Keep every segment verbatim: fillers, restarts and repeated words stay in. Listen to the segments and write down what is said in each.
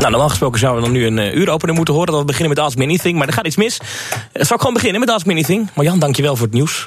Nou, normaal gesproken zouden we dan nu een uh, uuropener moeten horen. Dat we beginnen met Ask Me Anything, maar er gaat iets mis. Uh, zal ik gewoon beginnen met Ask Me Anything? Marjan, dankjewel voor het nieuws.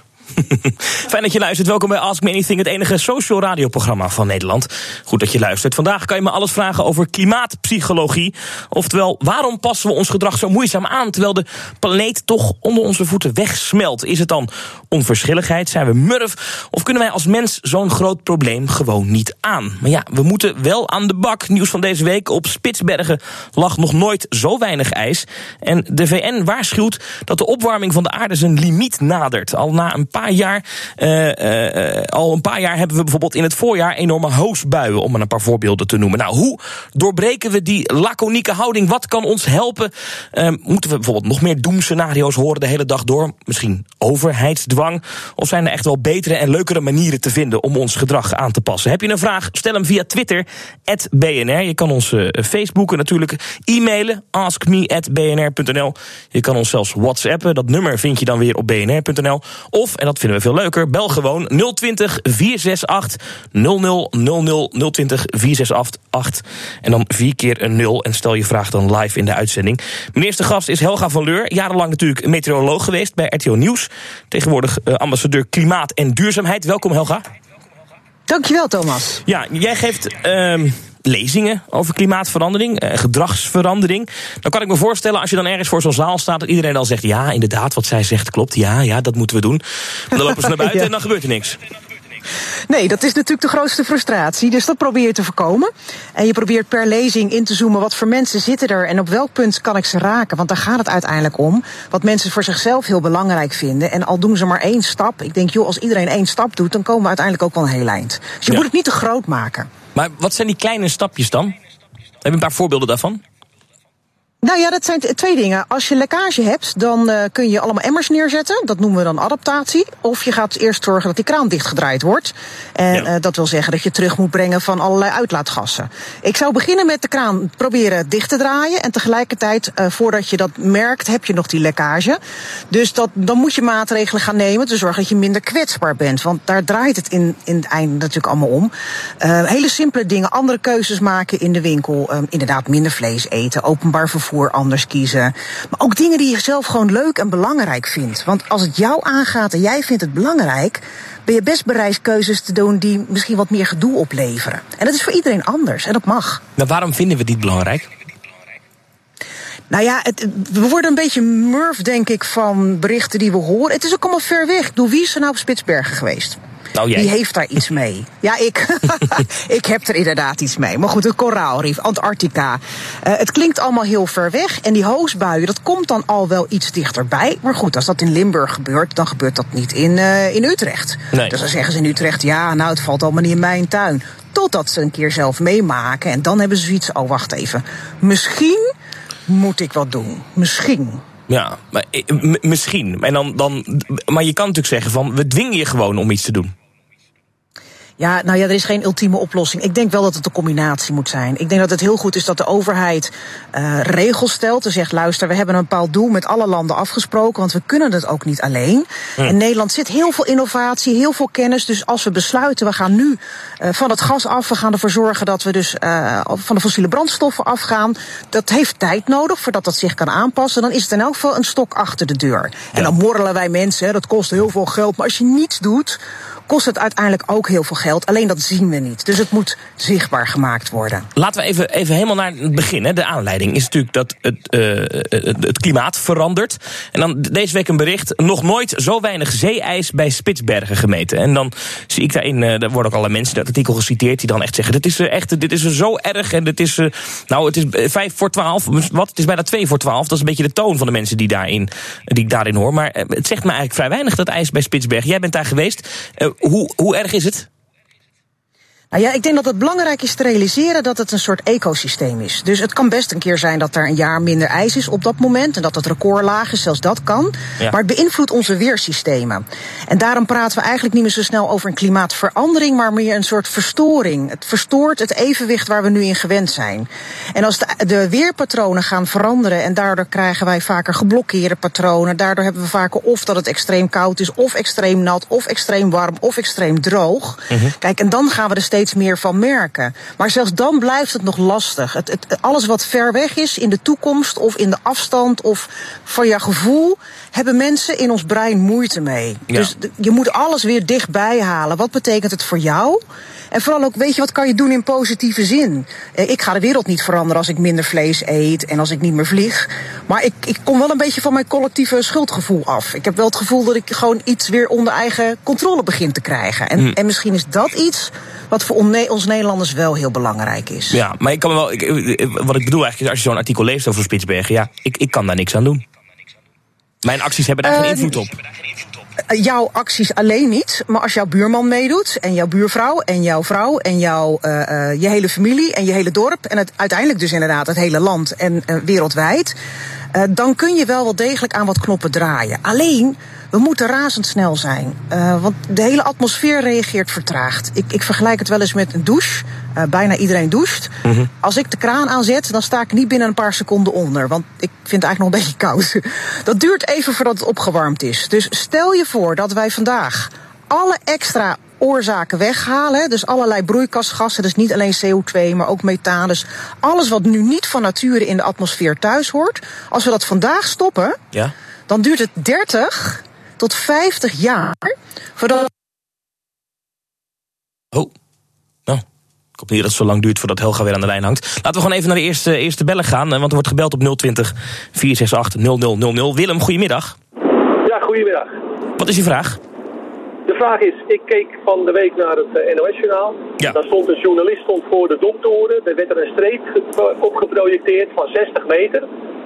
Fijn dat je luistert. Welkom bij Ask Me Anything, het enige social radioprogramma van Nederland. Goed dat je luistert. Vandaag kan je me alles vragen over klimaatpsychologie. Oftewel, waarom passen we ons gedrag zo moeizaam aan terwijl de planeet toch onder onze voeten wegsmelt? Is het dan onverschilligheid? Zijn we murf? Of kunnen wij als mens zo'n groot probleem gewoon niet aan? Maar ja, we moeten wel aan de bak. Nieuws van deze week: op Spitsbergen lag nog nooit zo weinig ijs. En de V N waarschuwt dat de opwarming van de aarde zijn limiet nadert. Al na een paar jaar, uh, uh, al een paar jaar hebben we bijvoorbeeld in het voorjaar enorme hoosbuien, om maar een paar voorbeelden te noemen. Nou, hoe doorbreken we die laconieke houding? Wat kan ons helpen? Uh, moeten we bijvoorbeeld nog meer doemscenario's horen de hele dag door? Misschien overheidsdwang? Of zijn er echt wel betere en leukere manieren te vinden om ons gedrag aan te passen? Heb je een vraag? Stel hem via Twitter, at B N R. Je kan ons uh, Facebooken natuurlijk, e-mailen, ask me at b n r punt n l. Je kan ons zelfs WhatsAppen. Dat nummer vind je dan weer op b n r punt n l. Of, en dat vinden we veel leuker, bel gewoon nul twintig, vier zes acht, nul nul nul nul, nul twintig, vier zes acht. En dan vier keer een nul en stel je vraag dan live in de uitzending. Mijn eerste gast is Helga van Leur. Jarenlang natuurlijk meteoroloog geweest bij R T O Nieuws. Tegenwoordig uh, ambassadeur Klimaat en Duurzaamheid. Welkom, Helga. Dankjewel, Thomas. Ja, jij geeft Uh, lezingen over klimaatverandering, eh, gedragsverandering. Dan kan ik me voorstellen, als je dan ergens voor zo'n zaal staat, dat iedereen dan zegt, ja, inderdaad, wat zij zegt klopt, ja, ja, dat moeten we doen. Dan lopen ze naar buiten ja. en dan gebeurt er niks. Nee, dat is natuurlijk de grootste frustratie, dus dat probeer je te voorkomen. En je probeert per lezing in te zoomen, wat voor mensen zitten er en op welk punt kan ik ze raken, want daar gaat het uiteindelijk om. Wat mensen voor zichzelf heel belangrijk vinden. En al doen ze maar één stap, ik denk, joh, als iedereen één stap doet, dan komen we uiteindelijk ook wel een heel eind. Dus je ja. moet het niet te groot maken. Maar wat zijn die kleine stapjes dan? Heb je een paar voorbeelden daarvan? Nou ja, dat zijn t- twee dingen. Als je lekkage hebt, dan uh, kun je allemaal emmers neerzetten. Dat noemen we dan adaptatie. Of je gaat eerst zorgen dat die kraan dichtgedraaid wordt. En ja. uh, dat wil zeggen dat je terug moet brengen van allerlei uitlaatgassen. Ik zou beginnen met de kraan proberen dicht te draaien. En tegelijkertijd, uh, voordat je dat merkt, heb je nog die lekkage. Dus dat, dan moet je maatregelen gaan nemen te zorgen dat je minder kwetsbaar bent. Want daar draait het in, in het einde natuurlijk allemaal om. Uh, hele simpele dingen, andere keuzes maken in de winkel. Uh, inderdaad, minder vlees eten, openbaar vervoer anders kiezen. Maar ook dingen die je zelf gewoon leuk en belangrijk vindt. Want als het jou aangaat en jij vindt het belangrijk, ben je best bereid keuzes te doen die misschien wat meer gedoe opleveren. En dat is voor iedereen anders en dat mag. Maar waarom vinden we dit belangrijk? Nou ja, het, we worden een beetje murf, denk ik, van berichten die we horen. Het is ook allemaal ver weg. Ik bedoel, wie is er nou op Spitsbergen geweest? Nou, jij. Die heeft daar iets mee. Ja, ik. ik heb er inderdaad iets mee. Maar goed, het koraalrif, Antarctica. Uh, het klinkt allemaal heel ver weg. En die hoosbuien, dat komt dan al wel iets dichterbij. Maar goed, als dat in Limburg gebeurt, dan gebeurt dat niet in, uh, in Utrecht. Nee. Dus dan zeggen ze in Utrecht, ja, nou, het valt allemaal niet in mijn tuin. Totdat ze een keer zelf meemaken. En dan hebben ze zoiets, oh, wacht even. Misschien moet ik wat doen. Misschien. Ja, maar, m- misschien. En dan, dan, maar je kan natuurlijk zeggen van, we dwingen je gewoon om iets te doen. Ja, nou ja, er is geen ultieme oplossing. Ik denk wel dat het een combinatie moet zijn. Ik denk dat het heel goed is dat de overheid uh, regels stelt. En zegt, luister, we hebben een bepaald doel met alle landen afgesproken, want we kunnen het ook niet alleen. Hmm. In Nederland zit heel veel innovatie, heel veel kennis. Dus als we besluiten, we gaan nu uh, van het gas af, we gaan ervoor zorgen dat we dus uh, van de fossiele brandstoffen afgaan. Dat heeft tijd nodig voordat dat zich kan aanpassen. Dan is het in elk geval een stok achter de deur. Ja. En dan morrelen wij mensen, hè, dat kost heel veel geld. Maar als je niets doet, kost het uiteindelijk ook heel veel geld. Alleen dat zien we niet. Dus het moet zichtbaar gemaakt worden. Laten we even, even helemaal naar het begin. Hè. De aanleiding is natuurlijk dat het, uh, het, het klimaat verandert. En dan deze week een bericht. Nog nooit zo weinig zeeijs bij Spitsbergen gemeten. En dan zie ik daarin, uh, er worden ook allerlei mensen in dat artikel geciteerd die dan echt zeggen, dit is uh, echt, dit is uh, zo erg. En dit is, uh, nou, het is uh, vijf voor twaalf. Wat? Het is bijna twee voor twaalf. Dat is een beetje de toon van de mensen die, daarin, die ik daarin hoor. Maar uh, het zegt me eigenlijk vrij weinig, dat ijs bij Spitsbergen. Jij bent daar geweest. Uh, hoe, hoe erg is het? Nou ja, ik denk dat het belangrijk is te realiseren dat het een soort ecosysteem is. Dus het kan best een keer zijn dat er een jaar minder ijs is op dat moment en dat het record laag is, zelfs dat kan. Ja. Maar het beïnvloedt onze weersystemen. En daarom praten we eigenlijk niet meer zo snel over een klimaatverandering, maar meer een soort verstoring. Het verstoort het evenwicht waar we nu in gewend zijn. En als de, de weerpatronen gaan veranderen en daardoor krijgen wij vaker geblokkeerde patronen, daardoor hebben we vaker of dat het extreem koud is, of extreem nat, of extreem warm, of extreem droog. Uh-huh. Kijk, en dan gaan we er steeds steeds meer van merken. Maar zelfs dan blijft het nog lastig. Het, het, alles wat ver weg is in de toekomst of in de afstand of van je gevoel, hebben mensen in ons brein moeite mee. Ja. Dus je moet alles weer dichtbij halen. Wat betekent het voor jou? En vooral ook, weet je, wat kan je doen in positieve zin? Ik ga de wereld niet veranderen als ik minder vlees eet en als ik niet meer vlieg. Maar ik, ik kom wel een beetje van mijn collectieve schuldgevoel af. Ik heb wel het gevoel dat ik gewoon iets weer onder eigen controle begin te krijgen. En, hm. en misschien is dat iets wat voor ons Nederlanders wel heel belangrijk is. Ja, maar ik kan me wel, ik, wat ik bedoel eigenlijk is, als je zo'n artikel leest over Spitsbergen, ja, ik, ik kan daar niks aan doen. Mijn acties hebben daar uh, geen invloed op. Jouw acties alleen niet, maar als jouw buurman meedoet en jouw buurvrouw en jouw vrouw en jouw, uh, uh, je hele familie en je hele dorp en het, uiteindelijk dus inderdaad het hele land en uh, wereldwijd, uh, dan kun je wel wel degelijk aan wat knoppen draaien. Alleen, we moeten razendsnel zijn, uh, want de hele atmosfeer reageert vertraagd. Ik, ik vergelijk het wel eens met een douche. Uh, bijna iedereen doucht. Mm-hmm. Als ik de kraan aanzet, dan sta ik niet binnen een paar seconden onder. Want ik vind het eigenlijk nog een beetje koud. Dat duurt even voordat het opgewarmd is. Dus stel je voor dat wij vandaag alle extra oorzaken weghalen. Dus allerlei broeikasgassen, dus niet alleen C O twee, maar ook methaan. Dus alles wat nu niet van nature in de atmosfeer thuis hoort. Als we dat vandaag stoppen, ja, dan duurt het dertig tot vijftig jaar voordat... Oh, nou, ik hoop niet dat het zo lang duurt voordat Helga weer aan de lijn hangt. Laten we gewoon even naar de eerste, eerste bellen gaan, want er wordt gebeld op nul twintig, vier zes acht, nul nul nul nul. Willem, goedemiddag. Ja, goedemiddag. Wat is je vraag? De vraag is, ik keek van de week naar het N O S-journaal. Ja. Daar stond een journalist stond voor de Domtoren. Er werd er een streep opgeprojecteerd van zestig meter.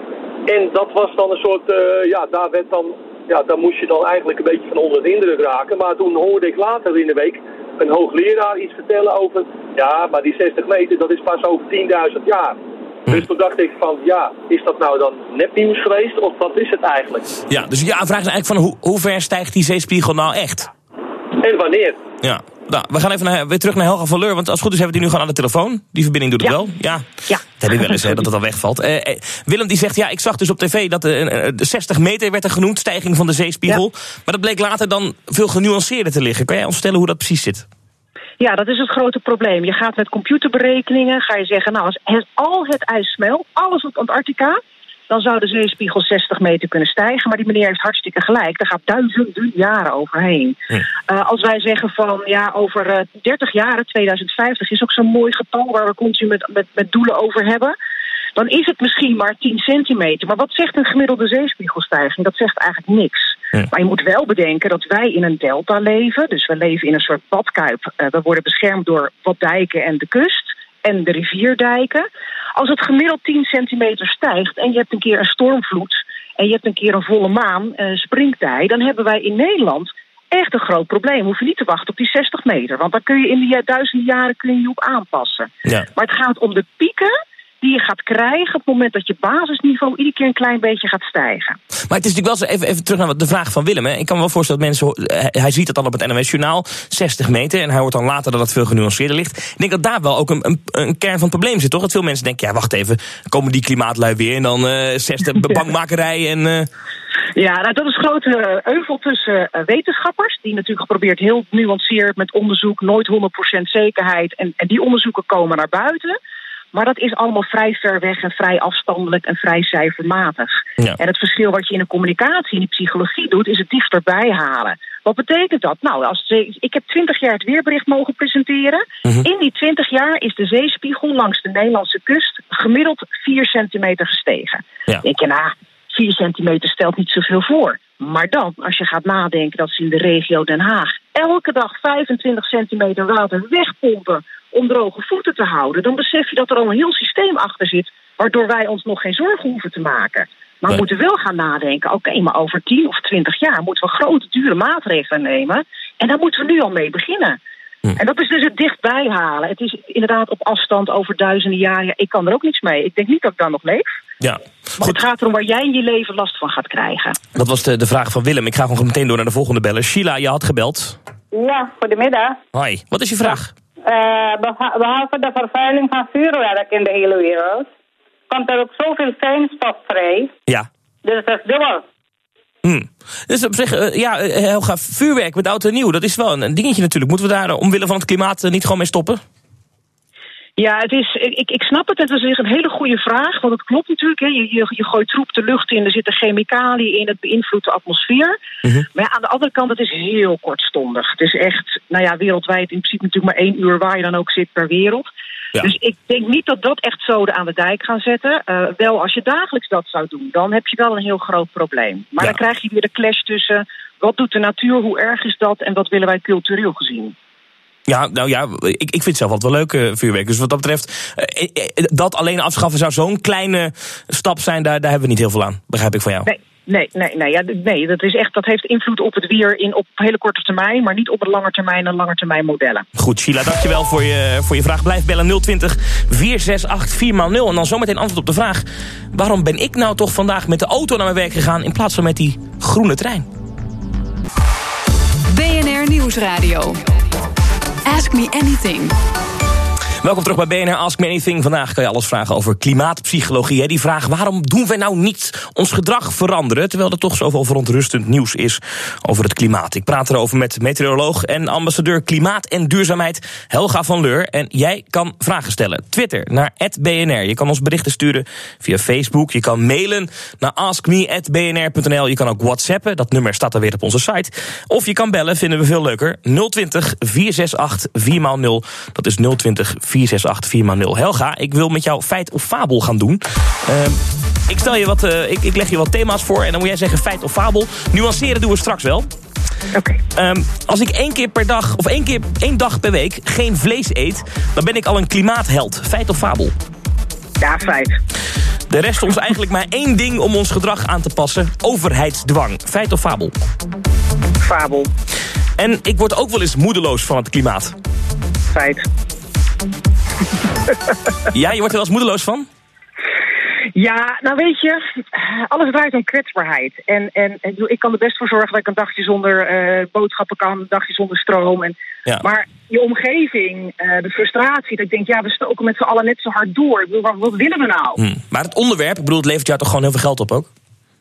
En dat was dan een soort, uh, ja, daar werd dan... Ja, daar moest je dan eigenlijk een beetje van onder de indruk raken. Maar toen hoorde ik later in de week een hoogleraar iets vertellen over... ja, maar die zestig meter, dat is pas over tienduizend jaar. Hm. Dus toen dacht ik van, ja, is dat nou dan nepnieuws geweest? Of wat is het eigenlijk? Ja, dus ja, vraag is eigenlijk van hoe, hoe ver stijgt die zeespiegel nou echt? En wanneer? Ja. Nou, we gaan even naar, weer terug naar Helga van Leur, want als het goed is hebben we die nu gewoon aan de telefoon. Die verbinding doet het ja. wel. Ja. ja. Dat heb je wel eens, hè, dat het al wegvalt. Uh, uh, Willem die zegt, ja, ik zag dus op tv dat uh, uh, zestig meter werd er genoemd, stijging van de zeespiegel. Ja. Maar dat bleek later dan veel genuanceerder te liggen. Kan jij ons vertellen hoe dat precies zit? Ja, dat is het grote probleem. Je gaat met computerberekeningen, ga je zeggen, nou, als het, al het ijs smelt, alles op Antarctica, dan zou de zeespiegel zestig meter kunnen stijgen. Maar die meneer heeft hartstikke gelijk. Daar gaat duizenden jaren overheen. Hm. Uh, als wij zeggen van, ja, over uh, dertig jaar, tweeduizend vijftig, is ook zo'n mooi getal waar we continu met, met, met doelen over hebben. Dan is het misschien maar tien centimeter. Maar wat zegt een gemiddelde zeespiegelstijging? Dat zegt eigenlijk niks. Hm. Maar je moet wel bedenken dat wij in een delta leven. Dus we leven in een soort badkuip. Uh, we worden beschermd door wat dijken en de kust. En de rivierdijken. Als het gemiddeld tien centimeter stijgt en je hebt een keer een stormvloed en je hebt een keer een volle maan, een springtij, dan hebben wij in Nederland echt een groot probleem. Hoef je niet te wachten op die zestig meter, want dan kun je in die duizenden jaren kun je je op aanpassen. Ja. Maar het gaat om de pieken die je gaat krijgen op het moment dat je basisniveau iedere keer een klein beetje gaat stijgen. Maar het is natuurlijk wel zo, even, even terug naar de vraag van Willem. Hè. Ik kan me wel voorstellen dat mensen, hij ziet het dan op het N O S-journaal, zestig meter, en hij hoort dan later dat het veel genuanceerder ligt. Ik denk dat daar wel ook een, een, een kern van het probleem zit, toch? Dat veel mensen denken, ja, wacht even, komen die klimaatlui weer en dan uh, zestig bangmakerij en... Uh... Ja, nou, dat is een grote euvel tussen uh, wetenschappers, die natuurlijk geprobeerd heel nuanceerd met onderzoek, nooit honderd procent zekerheid, en, en die onderzoeken komen naar buiten. Maar dat is allemaal vrij ver weg en vrij afstandelijk en vrij cijfermatig. Ja. En het verschil wat je in de communicatie, in de psychologie doet, is het dichterbij halen. Wat betekent dat? Nou, als de, ik heb twintig jaar het weerbericht mogen presenteren. Mm-hmm. In die twintig jaar is de zeespiegel langs de Nederlandse kust gemiddeld vier centimeter gestegen. Ja. Dan denk je, nou, vier centimeter stelt niet zoveel voor. Maar dan, als je gaat nadenken dat ze in de regio Den Haag elke dag vijfentwintig centimeter water wegpompen om droge voeten te houden, dan besef je dat er al een heel systeem achter zit, waardoor wij ons nog geen zorgen hoeven te maken. Maar we moeten wel gaan nadenken, oké, okay, maar over tien of twintig jaar moeten we grote, dure maatregelen nemen. En daar moeten we nu al mee beginnen. Hm. En dat is dus het dichtbij halen. Het is inderdaad op afstand over duizenden jaren. Ja, ik kan er ook niets mee. Ik denk niet dat ik dan nog leef. Ja, maar het gaat erom waar jij in je leven last van gaat krijgen. Dat was de, de vraag van Willem. Ik ga gewoon meteen door naar de volgende beller. Sheila, je had gebeld. Ja, goedemiddag. Hoi, wat is je vraag? Uh, behalve de vervuiling van vuurwerk in de hele wereld, komt er ook zoveel fijnstof vrij. Ja. Dus dat is dubbel. Hmm. Dus op zich, uh, ja, heel gaaf. Vuurwerk met oud en nieuw, dat is wel een dingetje natuurlijk. Moeten we daar uh, omwille van het klimaat uh, niet gewoon mee stoppen? Ja, het is, ik, ik snap het. Het is een hele goede vraag. Want het klopt natuurlijk. Hè. Je, je, je gooit troep de lucht in, er zitten chemicaliën in, het beïnvloedt de atmosfeer. Uh-huh. Maar ja, aan de andere kant, het is heel kortstondig. Het is echt, nou ja, wereldwijd in principe natuurlijk maar één uur waar je dan ook zit per wereld. Ja. Dus ik denk niet dat dat echt zoden aan de dijk gaan zetten. Uh, wel, als je dagelijks dat zou doen, dan heb je wel een heel groot probleem. Maar ja. dan krijg je weer de clash tussen wat doet de natuur, hoe erg is dat en wat willen wij cultureel gezien. Ja, nou ja, ik, ik vind het zelf altijd wel leuk, uh, vuurwerk. Dus wat dat betreft, uh, uh, dat alleen afschaffen zou zo'n kleine stap zijn, daar, daar hebben we niet heel veel aan. Begrijp ik van jou. Nee. Nee, nee, nee, ja, nee dat, is echt, dat heeft invloed op het weer in, op hele korte termijn, maar niet op het lange termijn en lange termijn modellen. Goed, Sheila, dankjewel voor je, voor je vraag. Blijf bellen nul twintig, vier zes acht, vier nul. En dan zometeen antwoord op de vraag: waarom ben ik nou toch vandaag met de auto naar mijn werk gegaan in plaats van met die groene trein? B N R Nieuwsradio. Ask me anything. Welkom terug bij B N R Ask Me Anything. Vandaag kan je alles vragen over klimaatpsychologie. Hè? Die vraag, waarom doen wij nou niet ons gedrag veranderen, terwijl er toch zoveel verontrustend nieuws is over het klimaat. Ik praat erover met meteoroloog en ambassadeur klimaat en duurzaamheid Helga van Leur. En jij kan vragen stellen. Twitter naar at B N R. Je kan ons berichten sturen via Facebook. Je kan mailen naar ask me at b n r punt n l. Je kan ook whatsappen. Dat nummer staat er weer op onze site. Of je kan bellen, vinden we veel leuker. nul twintig, vier zes acht, vier nul. Dat is nul twintig, vier zes acht, vier nul. Helga, ik wil met jou feit of fabel gaan doen. Uh, ik, stel je wat, uh, ik, ik leg je wat thema's voor en dan moet jij zeggen feit of fabel. Nuanceren doen we straks wel. Oké. Okay. Um, als ik één keer per dag, of één keer één dag per week geen vlees eet, dan ben ik al een klimaatheld. Feit of fabel? Ja, feit. Er rest ons eigenlijk maar één ding om ons gedrag aan te passen. Overheidsdwang. Feit of fabel? Fabel. En ik word ook wel eens moedeloos van het klimaat. Feit. Ja, je wordt er wel eens moedeloos van? Ja, nou weet je, alles draait om kwetsbaarheid. En, en, en ik kan er best voor zorgen dat ik een dagje zonder uh, boodschappen kan, een dagje zonder stroom. En, ja. Maar je omgeving, uh, de frustratie, dat ik denk, ja, we stoken met z'n allen net zo hard door. Ik bedoel, wat, wat willen we nou? Hmm. Maar het onderwerp, ik bedoel, het levert jou toch gewoon heel veel geld op ook?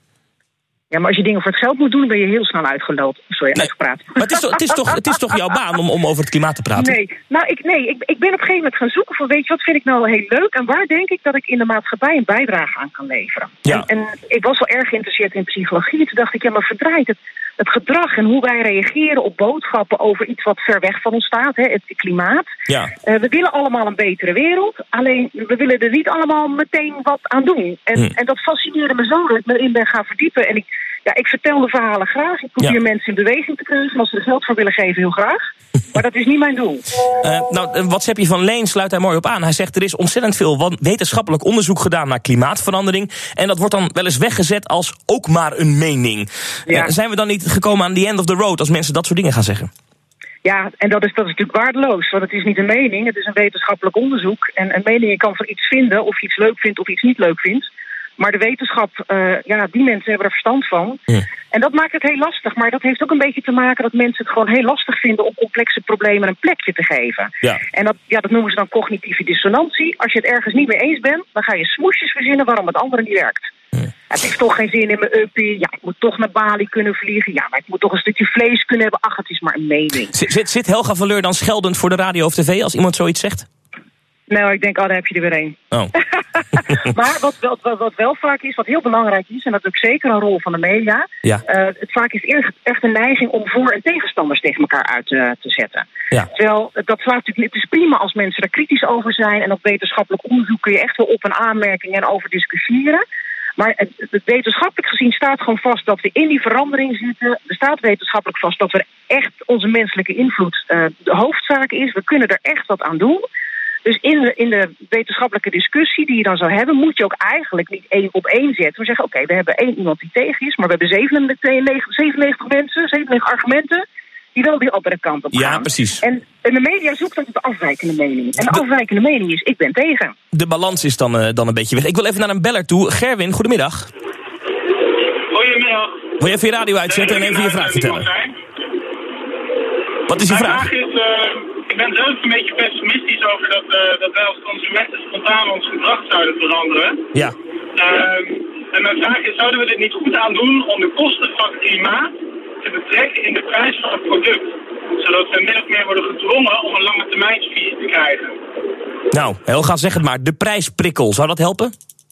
Ja, maar als je dingen voor het geld moet doen, dan ben je heel snel uitgeluld. Sorry, nee, uitgepraat. Maar het is, toch, het, is toch, het is toch jouw baan om, om over het klimaat te praten? Nee, nou, ik, nee ik, ik ben op een gegeven moment gaan zoeken van, weet je, wat vind ik nou heel leuk en waar denk ik dat ik in de maatschappij een bijdrage aan kan leveren? Ja. En, en ik was wel erg geïnteresseerd in psychologie. Toen dacht ik, ja, maar verdraait het, het gedrag en hoe wij reageren op boodschappen over iets wat ver weg van ons staat, hè, het klimaat. Ja. Uh, we willen allemaal een betere wereld, alleen we willen er niet allemaal meteen wat aan doen. En, hm. en dat fascineerde me zo dat ik me in ben gaan verdiepen. En ik Ja, ik vertel de verhalen graag. Ik probeer ja. mensen in beweging te krijgen. En als ze er geld voor willen geven, heel graag. Maar dat is niet mijn doel. Uh, nou, een WhatsAppje van Leen sluit daar mooi op aan. Hij zegt, er is ontzettend veel wetenschappelijk onderzoek gedaan naar klimaatverandering. En dat wordt dan wel eens weggezet als ook maar een mening. Ja. Uh, zijn we dan niet gekomen aan the end of the road als mensen dat soort dingen gaan zeggen? Ja, en dat is, dat is natuurlijk waardeloos. Want het is niet een mening, het is een wetenschappelijk onderzoek. En een mening, je kan van iets vinden of je iets leuk vindt of iets niet leuk vindt. Maar de wetenschap, uh, ja, die mensen hebben er verstand van. Ja. En dat maakt het heel lastig. Maar dat heeft ook een beetje te maken dat mensen het gewoon heel lastig vinden om complexe problemen een plekje te geven. Ja. En dat, ja, dat noemen ze dan cognitieve dissonantie. Als je het ergens niet mee eens bent, dan ga je smoesjes verzinnen waarom het andere niet werkt. Ja. Het heeft toch geen zin in mijn uppie. Ja, ik moet toch naar Bali kunnen vliegen. Ja, maar ik moet toch een stukje vlees kunnen hebben. Ach, het is maar een mening. Zit, zit Helga van Leur dan scheldend voor de radio of tv als iemand zoiets zegt? Nou, ik denk, oh, daar heb je er weer één. Oh. Maar wat wel, wat, wat wel vaak is, wat heel belangrijk is, en dat is ook zeker een rol van de media. Ja. Uh, het vaak is echt, echt een neiging om voor- en tegenstanders tegen elkaar uit uh, te zetten. Ja. Terwijl, dat slaat natuurlijk, het is prima als mensen er kritisch over zijn. En op wetenschappelijk onderzoek kun je echt wel op- en aanmerkingen en over discussiëren. Maar het, het wetenschappelijk gezien staat gewoon vast dat we in die verandering zitten. Er staat wetenschappelijk vast dat we echt onze menselijke invloed uh, de hoofdzaak is. We kunnen er echt wat aan doen. Dus in de, in de wetenschappelijke discussie die je dan zou hebben, moet je ook eigenlijk niet één op één zetten. We zeggen, oké, okay, we hebben één iemand die tegen is, maar we hebben zevenennegentig, zevenennegentig mensen, zevenennegentig argumenten die wel die andere kant op gaan. Ja, precies. En, en de media zoekt dan de afwijkende mening. En de, de afwijkende mening is, ik ben tegen. De balans is dan, uh, dan een beetje weg. Ik wil even naar een beller toe. Gerwin, goedemiddag. Goedemiddag. Wil je even je radio uitzetten en even je vraag vertellen? Wat is je Mijn vraag? vraag is, uh, ik ben zelf een beetje pessimistisch over dat, uh, dat wij als consumenten spontaan ons gedrag zouden veranderen. Ja. Uh, En mijn vraag is, zouden we dit niet goed aan doen om de kosten van het klimaat te betrekken in de prijs van het product? Zodat we min of meer worden gedwongen om een lange termijnsvisie te krijgen. Nou, Helga, zeg het maar. De prijsprikkel, zou dat helpen?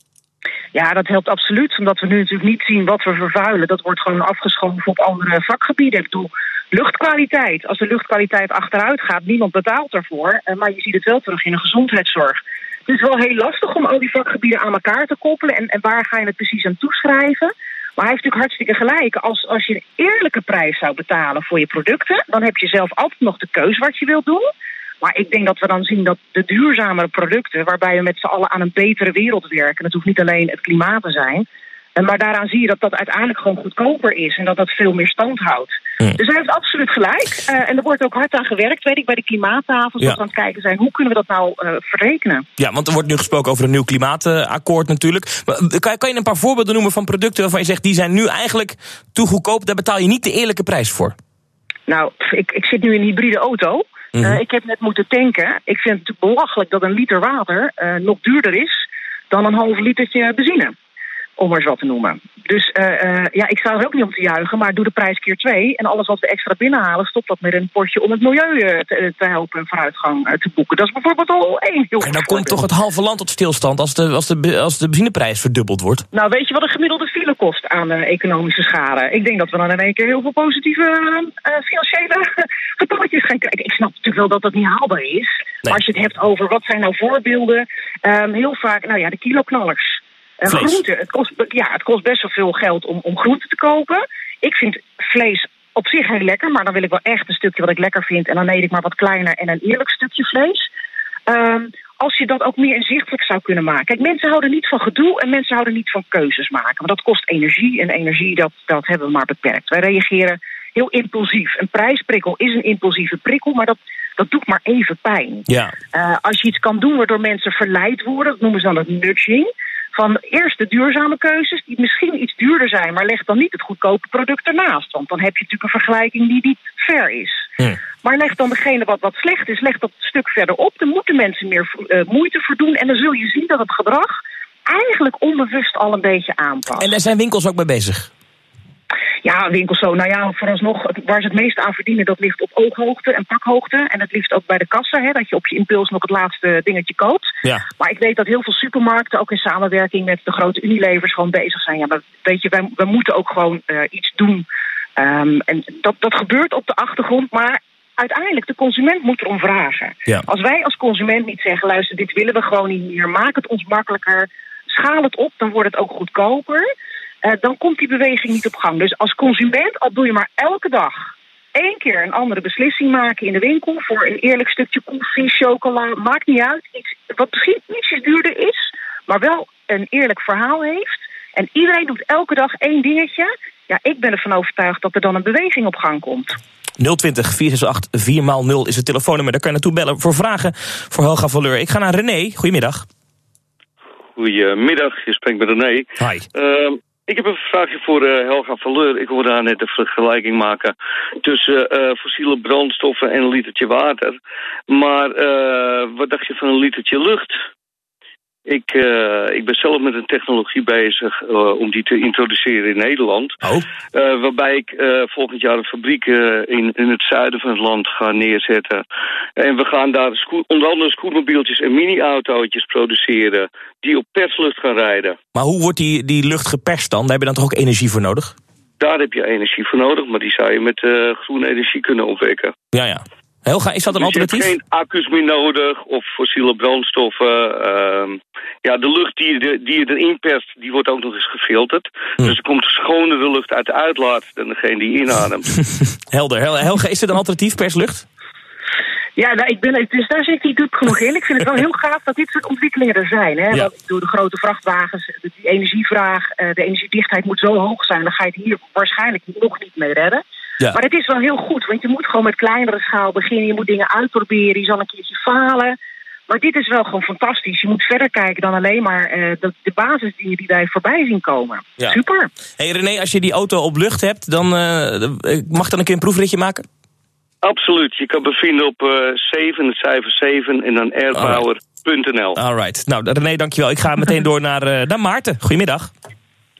Ja, dat helpt absoluut. Omdat we nu natuurlijk niet zien wat we vervuilen. Dat wordt gewoon afgeschoven op andere vakgebieden. Ik bedoel, luchtkwaliteit. Als de luchtkwaliteit achteruit gaat, niemand betaalt daarvoor. Maar je ziet het wel terug in de gezondheidszorg. Het is wel heel lastig om al die vakgebieden aan elkaar te koppelen. En, en waar ga je het precies aan toeschrijven? Maar hij heeft natuurlijk hartstikke gelijk. Als, als je een eerlijke prijs zou betalen voor je producten, dan heb je zelf altijd nog de keus wat je wilt doen. Maar ik denk dat we dan zien dat de duurzamere producten, waarbij we met z'n allen aan een betere wereld werken, het hoeft niet alleen het klimaat te zijn, maar daaraan zie je dat dat uiteindelijk gewoon goedkoper is en dat dat veel meer stand houdt. Hmm. Dus hij heeft absoluut gelijk. Uh, en er wordt ook hard aan gewerkt, weet ik, bij de klimaattafels. Ja. Dat we aan het kijken zijn, hoe kunnen we dat nou uh, verrekenen? Ja, want er wordt nu gesproken over een nieuw klimaatakkoord natuurlijk. Maar kan, kan je een paar voorbeelden noemen van producten waarvan je zegt, die zijn nu eigenlijk te goedkoop, daar betaal je niet de eerlijke prijs voor? Nou, ik, ik zit nu in een hybride auto. Mm-hmm. Uh, ik heb net moeten tanken. Ik vind het natuurlijk belachelijk dat een liter water uh, nog duurder is dan een half litertje benzine. Om maar eens wat te noemen. Dus uh, uh, ja, ik sta er ook niet om te juichen, maar doe de prijs keer twee. En alles wat we extra binnenhalen, stop dat met een potje om het milieu uh, te, te helpen en vooruitgang uh, te boeken. Dat is bijvoorbeeld al één heel. En dan komt toch het halve land tot stilstand als de, als de, als de benzineprijs verdubbeld wordt? Nou, weet je wat een gemiddelde file kost aan uh, economische schade? Ik denk dat we dan in één keer heel veel positieve uh, financiële getalletjes gaan krijgen. Ik snap natuurlijk wel dat dat niet haalbaar is. Nee. Maar als je het hebt over wat zijn nou voorbeelden, um, heel vaak, nou ja, de kiloknallers. Uh, groente, het kost, ja, het kost best wel veel geld om, om groente te kopen. Ik vind vlees op zich heel lekker, maar dan wil ik wel echt een stukje wat ik lekker vind. En dan eet ik maar wat kleiner en een eerlijk stukje vlees. Um, als je dat ook meer inzichtelijk zou kunnen maken. Kijk, mensen houden niet van gedoe en mensen houden niet van keuzes maken. Want dat kost energie en energie, dat, dat hebben we maar beperkt. Wij reageren heel impulsief. Een prijsprikkel is een impulsieve prikkel, maar dat, dat doet maar even pijn. Ja. Uh, als je iets kan doen waardoor mensen verleid worden, dat noemen ze dan het nudging. Van eerst de duurzame keuzes, die misschien iets duurder zijn, maar leg dan niet het goedkope product ernaast. Want dan heb je natuurlijk een vergelijking die niet fair is. Hm. Maar leg dan degene wat, wat slecht is, leg dat stuk verder op. Dan moeten mensen meer uh, moeite voor doen. En dan zul je zien dat het gedrag eigenlijk onbewust al een beetje aanpast. En daar zijn winkels ook mee bezig? Ja, winkels zo. Nou ja, vooralsnog, waar ze het meest aan verdienen, dat ligt op ooghoogte en pakhoogte. En het liefst ook bij de kassa, hè, dat je op je impuls nog het laatste dingetje koopt. Ja. Maar ik weet dat heel veel supermarkten, ook in samenwerking met de grote Unilevers, gewoon bezig zijn. Ja, maar weet je, wij, wij moeten ook gewoon uh, iets doen. Um, en dat, dat gebeurt op de achtergrond, maar uiteindelijk, de consument moet erom vragen. Ja. Als wij als consument niet zeggen, luister, dit willen we gewoon niet meer, maak het ons makkelijker, schaal het op, dan wordt het ook goedkoper. Uh, dan komt die beweging niet op gang. Dus als consument, al doe je maar elke dag één keer een andere beslissing maken in de winkel voor een eerlijk stukje koffie, chocola, maakt niet uit. Iets wat misschien ietsje duurder is, maar wel een eerlijk verhaal heeft. En iedereen doet elke dag één dingetje. Ja, ik ben ervan overtuigd dat er dan een beweging op gang komt. nul twintig, vier zes acht, vier nul is het telefoonnummer. Daar kan je naartoe bellen voor vragen voor Helga Valeur. Ik ga naar René. Goedemiddag. Goedemiddag, je spreekt met René. Hi. Uh, Ik heb een vraagje voor uh, Helga Valeur. Ik hoorde haar net een vergelijking maken tussen uh, fossiele brandstoffen en een litertje water. Maar uh, wat dacht je van een litertje lucht? Ik, uh, ik ben zelf met een technologie bezig uh, om die te introduceren in Nederland. Oh. Uh, waarbij ik uh, volgend jaar een fabriek uh, in, in het zuiden van het land ga neerzetten. En we gaan daar sco- onder andere scootmobieltjes en mini-autootjes produceren die op perslucht gaan rijden. Maar hoe wordt die, die lucht geperst dan? Daar heb je dan toch ook energie voor nodig? Daar heb je energie voor nodig, maar die zou je met uh, groene energie kunnen opwekken. Ja, ja. Helga, is dat een dus alternatief? Je hebt geen accu's meer nodig of fossiele brandstoffen. Uh, ja, de lucht die je, die je erin perst, die wordt ook nog eens gefilterd. Hm. Dus er komt schonere lucht uit de uitlaat dan degene die je inademt. Helder. Helga, is dit een alternatief, perslucht? Ja, nou, ik ben, dus daar zit ik niet diep genoeg in. Ik vind het wel heel gaaf dat dit soort ontwikkelingen er zijn. Hè? Ja. Want door de grote vrachtwagens, die energievraag, de energiedichtheid moet zo hoog zijn. Dan ga je het hier waarschijnlijk nog niet mee redden. Ja. Maar het is wel heel goed, want je moet gewoon met kleinere schaal beginnen. Je moet dingen uitproberen, je zal een keertje falen. Maar dit is wel gewoon fantastisch. Je moet verder kijken dan alleen maar uh, de, de basisdingen die wij voorbij zien komen. Ja. Super. Hey René, als je die auto op lucht hebt, dan uh, mag dan een keer een proefritje maken? Absoluut. Je kan bevinden op uh, zeven, het cijfer zeven en dan airpower punt n l. Alright. Nou, René, dankjewel. Ik ga meteen door naar, uh, naar Maarten. Goedemiddag.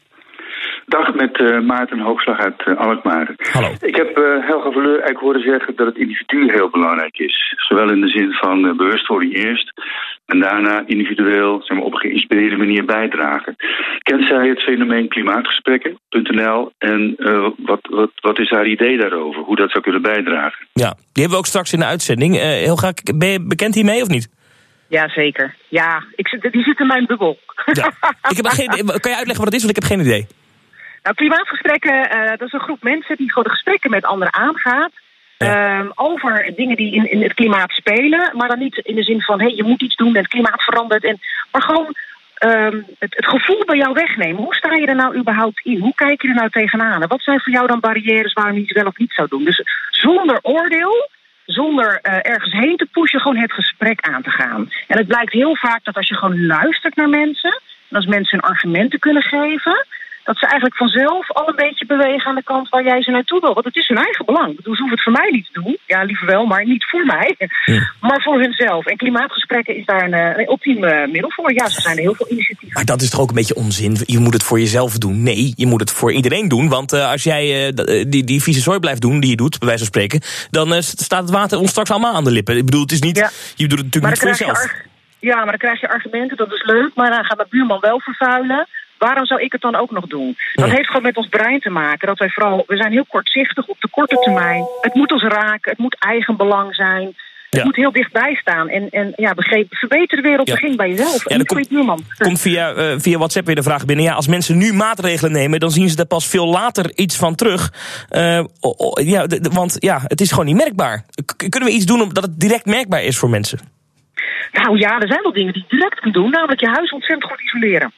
Dag, met uh, Maarten Hoogslag uit uh, Alkmaar. Hallo. Ik heb uh, Helga Verleur eigenlijk horen zeggen dat het individu heel belangrijk is. Zowel in de zin van uh, bewustwording eerst en daarna individueel, zeg maar, op een geïnspireerde manier bijdragen. Kent zij het fenomeen klimaatgesprekken punt n l en uh, wat, wat, wat is haar idee daarover? Hoe dat zou kunnen bijdragen? Ja, die hebben we ook straks in de uitzending. Uh, Helga, ben je bekend hiermee of niet? Ja, zeker. Ja, ik, die zit in mijn bubbel. Ja. Ik heb geen, kan je uitleggen wat het is? Want ik heb geen idee. Nou, klimaatgesprekken, uh, dat is een groep mensen die gewoon de gesprekken met anderen aangaat. Ja. Um, over dingen die in, in het klimaat spelen. Maar dan niet in de zin van, hé, hey, je moet iets doen en het klimaat verandert. En, maar gewoon um, het, het gevoel bij jou wegnemen. Hoe sta je er nou überhaupt in? Hoe kijk je er nou tegenaan? En wat zijn voor jou dan barrières waarom je iets wel of niet zou doen? Dus zonder oordeel, zonder uh, ergens heen te pushen, gewoon het gesprek aan te gaan. En het blijkt heel vaak dat als je gewoon luistert naar mensen, en als mensen hun argumenten kunnen geven, dat ze eigenlijk vanzelf al een beetje bewegen aan de kant waar jij ze naartoe wil. Want het is hun eigen belang. Dus hoeven het voor mij niet te doen. Ja, liever wel, maar niet voor mij. Ja. Maar voor hunzelf. En klimaatgesprekken is daar een, een ultiem uh, middel voor. Ja, zo zijn er heel veel initiatieven. Maar dat is toch ook een beetje onzin? Je moet het voor jezelf doen. Nee, je moet het voor iedereen doen. Want uh, als jij uh, die, die vieze zooi blijft doen, die je doet, bij wijze van spreken, dan uh, staat het water ons straks allemaal aan de lippen. Ik bedoel, het is niet, ja. Je doet het natuurlijk niet voor jezelf. Je arg- ja, maar dan krijg je argumenten, dat is leuk. Maar dan gaat mijn buurman wel vervuilen. Waarom zou ik het dan ook nog doen? Dat heeft gewoon met ons brein te maken. Dat wij vooral, we zijn heel kortzichtig op de korte termijn. Het moet ons raken, het moet eigenbelang zijn. Het ja. moet heel dichtbij staan. En, en ja, begreep, verbeter de wereld, ja. begin bij jezelf. Ja, en niet voor je buurman. Komt via, uh, via WhatsApp weer de vraag binnen. Ja, als mensen nu maatregelen nemen, dan zien ze er pas veel later iets van terug. Uh, oh, oh, ja, de, de, want ja, het is gewoon niet merkbaar. K- kunnen we iets doen omdat het direct merkbaar is voor mensen? Nou ja, er zijn wel dingen die je direct kunt doen. Namelijk je huis ontzettend goed isoleren.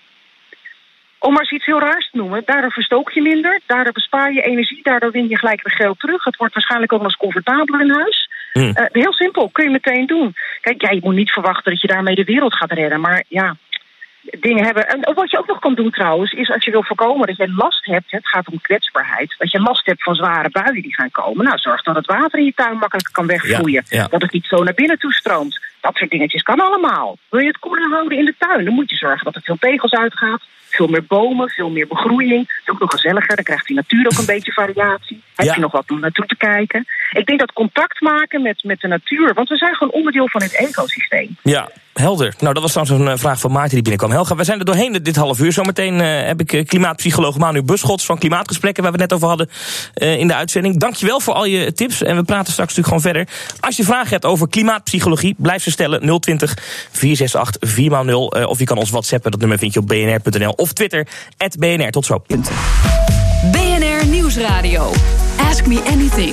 Om maar eens iets heel raars te noemen, daardoor verstook je minder, daardoor bespaar je energie, daardoor win je gelijk weer geld terug. Het wordt waarschijnlijk ook nog eens comfortabeler in huis. Mm. Uh, heel simpel, kun je meteen doen. Kijk, ja, je moet niet verwachten dat je daarmee de wereld gaat redden, maar ja, dingen hebben. En wat je ook nog kan doen trouwens, is als je wil voorkomen dat je last hebt, het gaat om kwetsbaarheid, dat je last hebt van zware buien die gaan komen. Nou, zorg dat het water in je tuin makkelijk kan wegvloeien, ja, ja. dat het niet zo naar binnen toe stroomt. Dat soort dingetjes kan allemaal. Wil je het koeler houden in de tuin, dan moet je zorgen dat er veel tegels uitgaat. Veel meer bomen, veel meer begroeiing. Het is ook nog gezelliger, dan krijgt die natuur ook een beetje variatie. Heb ja. je nog wat om naartoe te kijken. Ik denk dat contact maken met, met de natuur, want we zijn gewoon onderdeel van het ecosysteem. Ja, helder. Nou, dat was trouwens een vraag van Maarten die binnenkwam. Helga, we zijn er doorheen dit half uur. Zometeen uh, heb ik uh, klimaatpsycholoog Manu Buschots van Klimaatgesprekken, waar we het net over hadden uh, in de uitzending. Dankjewel voor al je tips en we praten straks natuurlijk gewoon verder. Als je vragen hebt over klimaatpsychologie, blijf ze stellen. nul twintig, vier zes acht, vier maal nul. Uh, of je kan ons WhatsAppen, dat nummer vind je op b n r punt n l. Of Twitter, at B N R. Tot zo. B N R Nieuwsradio. Ask me anything.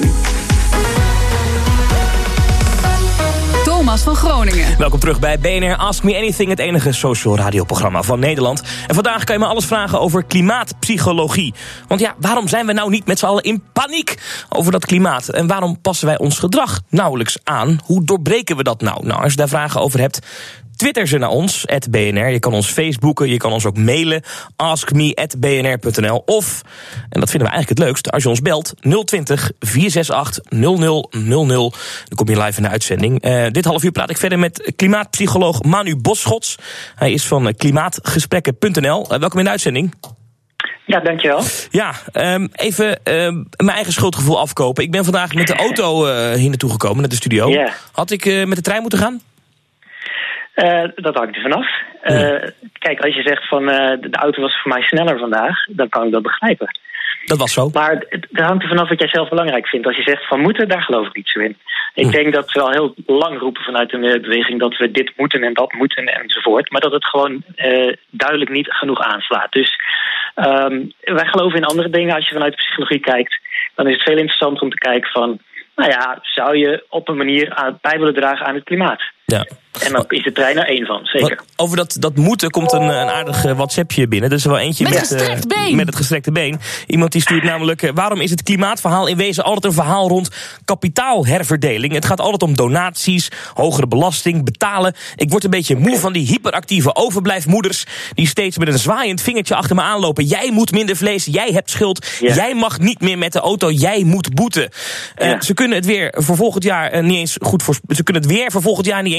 Thomas van Groningen. Welkom terug bij B N R Ask Me Anything, het enige social radioprogramma van Nederland. En vandaag kan je me alles vragen over klimaatpsychologie. Want ja, waarom zijn we nou niet met z'n allen in paniek over dat klimaat? En waarom passen wij ons gedrag nauwelijks aan? Hoe doorbreken we dat nou? Nou, als je daar vragen over hebt, twitter ze naar ons, at B N R. Je kan ons Facebooken, je kan ons ook mailen, ask me at b n r punt n l. Of, en dat vinden we eigenlijk het leukst, als je ons belt, nul twintig, vier zes acht, nul nul nul nul. Dan kom je live in de uitzending. Uh, dit half uur praat ik verder met klimaatpsycholoog Manu Buschots. Hij is van klimaatgesprekken punt n l. Uh, welkom in de uitzending. Ja, dankjewel. Ja, um, even um, mijn eigen schuldgevoel afkopen. Ik ben vandaag met de auto uh, hier naartoe gekomen, naar de studio. Yeah. Had ik uh, met de trein moeten gaan? Uh, dat hangt er vanaf. Uh, ja. Kijk, als je zegt van uh, de auto was voor mij sneller vandaag, dan kan ik dat begrijpen. Dat was zo. Maar het, het hangt er vanaf wat jij zelf belangrijk vindt. Als je zegt van moeten, daar geloof ik niet zo in. Ik hm. denk dat we al heel lang roepen vanuit de beweging dat we dit moeten en dat moeten enzovoort. Maar dat het gewoon uh, duidelijk niet genoeg aanslaat. Dus um, wij geloven in andere dingen. Als je vanuit de psychologie kijkt, dan is het veel interessanter om te kijken van, nou ja, zou je op een manier aan, bij willen dragen aan het klimaat? Ja. En dan is de trein er één van, zeker. Over dat, dat moeten komt een, een aardig WhatsAppje binnen. Er is er wel eentje met, met, uh, met het gestrekte been. Iemand die stuurt namelijk, uh, waarom is het klimaatverhaal in wezen altijd een verhaal rond kapitaalherverdeling? Het gaat altijd om donaties, hogere belasting, betalen. Ik word een beetje moe van die hyperactieve overblijfmoeders die steeds met een zwaaiend vingertje achter me aanlopen. Jij moet minder vlees, jij hebt schuld, ja. jij mag niet meer met de auto, jij moet boeten. Uh, ja. Ze kunnen het weer voor volgend jaar uh, niet eens goed voorspellen. Ze kunnen het weer voor volgend jaar niet eens voorspellen.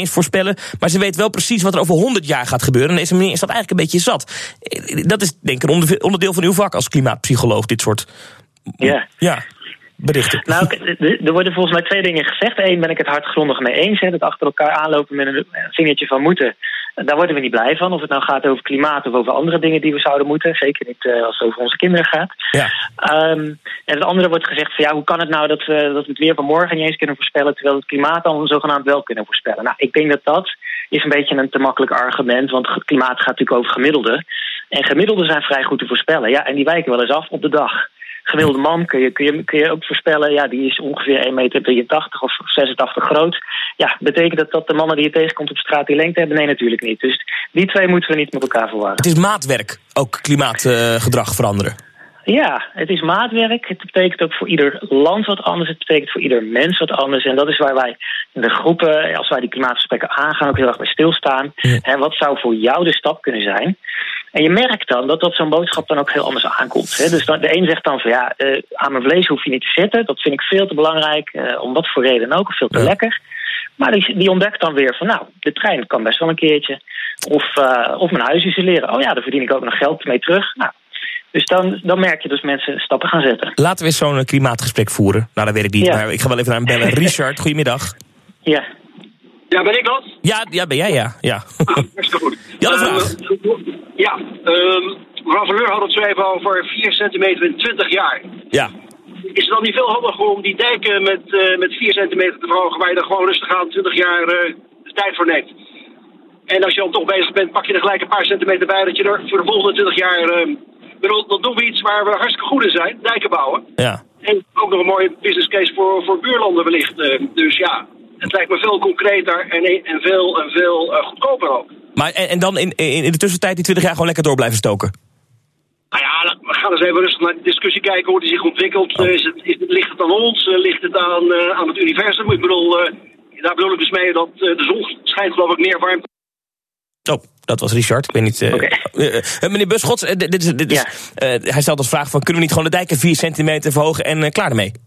voorspellen, maar ze weet wel precies wat er over honderd jaar gaat gebeuren. En deze meneer is dat eigenlijk een beetje zat. Dat is denk ik een onderdeel van uw vak als klimaatpsycholoog, dit soort ja. Ja, berichten. Nou, er worden volgens mij twee dingen gezegd. Eén, ben ik het hardgrondig mee eens. Hè, dat achter elkaar aanlopen met een vingertje van moeten. Daar worden we niet blij van. Of het nou gaat over klimaat of over andere dingen die we zouden moeten. Zeker niet uh, als het over onze kinderen gaat. Ja. Um, en het andere wordt gezegd van ja, hoe kan het nou dat we, dat we het weer van morgen niet eens kunnen voorspellen, terwijl we het klimaat dan zogenaamd wel kunnen voorspellen. Nou, ik denk dat dat is een beetje een te makkelijk argument, want het klimaat gaat natuurlijk over gemiddelde. En gemiddelden zijn vrij goed te voorspellen. Ja, en die wijken wel eens af op de dag. Gemiddelde man kun je, kun, je, kun je ook voorspellen, ja, die is ongeveer één meter drieëntachtig of zesentachtig groot. Ja, betekent dat dat de mannen die je tegenkomt op straat die lengte hebben? Nee, natuurlijk niet. Dus die twee moeten we niet met elkaar verwarren. Het is maatwerk, ook klimaatgedrag uh, veranderen. Ja, het is maatwerk. Het betekent ook voor ieder land wat anders. Het betekent voor ieder mens wat anders. En dat is waar wij in de groepen, als wij die klimaatgesprekken aangaan, ook heel erg bij stilstaan. Ja. Hè, wat zou voor jou de stap kunnen zijn? En je merkt dan dat, dat zo'n boodschap dan ook heel anders aankomt. Hè. Dus dan, de een zegt dan van ja, uh, aan mijn vlees hoef je niet te zitten. Dat vind ik veel te belangrijk, uh, om wat voor reden ook, of veel te ja. lekker. Maar die, die ontdekt dan weer van nou, de trein kan best wel een keertje. Of, uh, of mijn huis isoleren. Oh ja, daar verdien ik ook nog geld mee terug. Nou, dus dan, dan merk je dus mensen stappen gaan zetten. Laten we eens zo'n klimaatgesprek voeren. Nou, dat weet ik niet, ja. maar ik ga wel even naar hem bellen. Richard, goedemiddag. Ja. Ja, ben ik dat? Ja, ja ben jij, ja. ja. Ah, hartstikke goed. Ja, een vraag. Uh, ja, um, mevrouw Van Leur had het zo even over vier centimeter in twintig jaar. Ja. Is het dan niet veel handiger om die dijken met, uh, met vier centimeter te verhogen, waar je dan gewoon rustig aan twintig jaar uh, de tijd voor neemt? En als je dan toch bezig bent, pak je er gelijk een paar centimeter bij, dat je er voor de volgende twintig jaar... Uh, dan doen we iets waar we hartstikke goed in zijn, dijken bouwen. Ja. En ook nog een mooie business case voor, voor buurlanden wellicht. Uh, dus ja, het lijkt me veel concreter en, en veel, en veel uh, goedkoper ook. Maar en, en dan in, in, in de tussentijd die twintig jaar gewoon lekker door blijven stoken? Nou ja, we gaan eens even rustig naar de discussie kijken hoe die zich ontwikkelt. Oh. Uh, is het, is het, ligt het aan ons? Uh, ligt het aan, uh, aan het universum? Ik bedoel, uh, daar bedoel ik dus mee dat uh, de zon schijnt geloof ik meer warmte. Oh, dat was Richard. Ik weet niet. Uh, okay. uh, uh, meneer Buschots, uh, dit is, dit is, ja. uh, hij stelt als vraag van, kunnen we niet gewoon de dijken vier centimeter verhogen en uh, klaar ermee?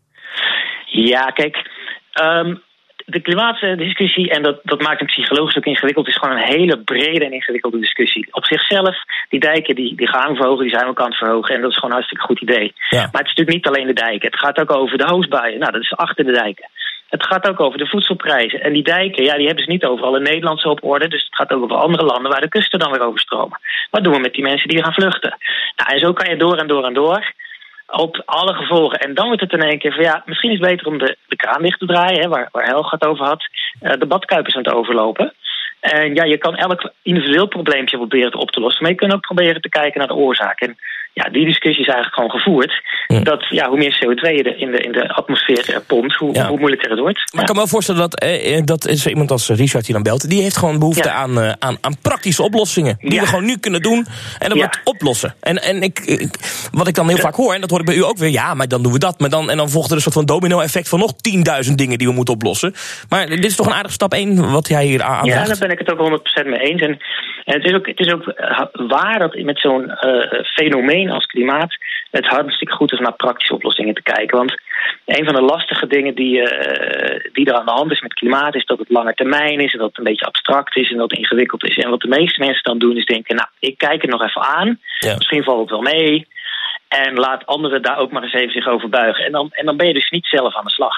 Ja, kijk, um, de klimaatdiscussie, en dat, dat maakt een psychologisch ook ingewikkeld, is gewoon een hele brede en ingewikkelde discussie. Op zichzelf, die dijken die, die gaan verhogen, die zijn we ook aan het verhogen, en dat is gewoon een hartstikke goed idee. Ja. Maar het is natuurlijk niet alleen de dijken. Het gaat ook over de hoosbuien. Nou, dat is achter de dijken. Het gaat ook over de voedselprijzen. En die dijken, ja, die hebben ze niet overal in Nederland zo op orde. Dus het gaat ook over andere landen waar de kusten dan weer overstromen. Wat doen we met die mensen die gaan vluchten? Nou, en zo kan je door en door en door. Op alle gevolgen. En dan wordt het in één keer van ja, misschien is het beter om de, de kraan dicht te draaien, hè, waar, waar Helga het over had. Uh, de badkuip is aan het overlopen. En ja, je kan elk individueel probleempje proberen op te lossen. Maar je kunt ook proberen te kijken naar de oorzaak. En ja, die discussie is eigenlijk gewoon gevoerd. Ja. Dat ja, hoe meer C O twee je in de, in de atmosfeer pompt, hoe, ja. hoe moeilijker het wordt. Maar ja. ik kan me wel voorstellen dat, eh, dat is iemand als Richard die dan belt, die heeft gewoon behoefte ja. aan, uh, aan, aan praktische oplossingen. Die ja. we gewoon nu kunnen doen en dat ja. wordt oplossen. En, en ik, ik, wat ik dan heel ja. vaak hoor, en dat hoor ik bij u ook weer, ja, maar dan doen we dat. Maar dan, en dan volgt er een soort van domino-effect van nog tienduizend dingen die we moeten oplossen. Maar dit is toch een aardige stap één wat jij hier aandraagt? Ja, daar ben ik het ook honderd procent mee eens. En, en het is ook, het is ook waar dat met zo'n uh, fenomeen als klimaat het hartstikke goed is om naar praktische oplossingen te kijken. Want een van de lastige dingen die, uh, die er aan de hand is met klimaat is dat het lange termijn is en dat het een beetje abstract is en dat het ingewikkeld is. En wat de meeste mensen dan doen is denken, nou, ik kijk het nog even aan. Ja. Misschien valt het wel mee. En laat anderen daar ook maar eens even zich over buigen. En dan, en dan ben je dus niet zelf aan de slag.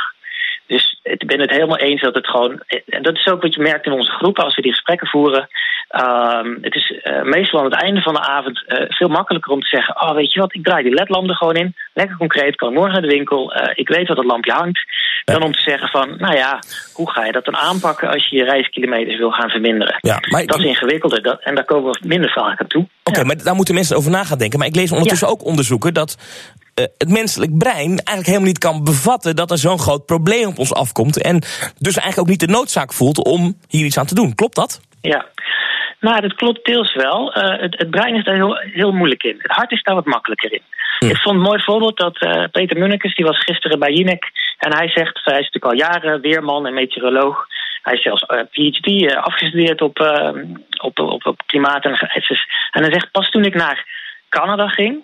Dus ik ben het helemaal eens dat het gewoon... En dat is ook wat je merkt in onze groepen als we die gesprekken voeren. Um, het is uh, meestal aan het einde van de avond uh, veel makkelijker om te zeggen... oh, weet je wat, ik draai die ledlamp er gewoon in. Lekker concreet, kan morgen naar de winkel. Uh, ik weet wat het lampje hangt. Ja. Dan om te zeggen van, nou ja, hoe ga je dat dan aanpakken... als je je reiskilometers wil gaan verminderen? Ja, maar dat is ingewikkelder dat, en daar komen we minder vaak aan toe. Oké, okay, ja. maar daar moeten mensen over na gaan denken. Maar ik lees ondertussen ja. ook onderzoeken dat... Uh, het menselijk brein eigenlijk helemaal niet kan bevatten dat er zo'n groot probleem op ons afkomt. En dus eigenlijk ook niet de noodzaak voelt om hier iets aan te doen. Klopt dat? Ja, nou dat klopt deels wel. Uh, het, het brein is daar heel, heel moeilijk in. Het hart is daar wat makkelijker in. Hm. Ik vond een mooi voorbeeld dat uh, Peter Munnekes, die was gisteren bij Jinek. En hij zegt, hij is natuurlijk al jaren weerman en meteoroloog. Hij is zelfs uh, P H D uh, afgestudeerd op, uh, op, op, op klimaat en geëtses. En hij zegt, pas toen ik naar Canada ging...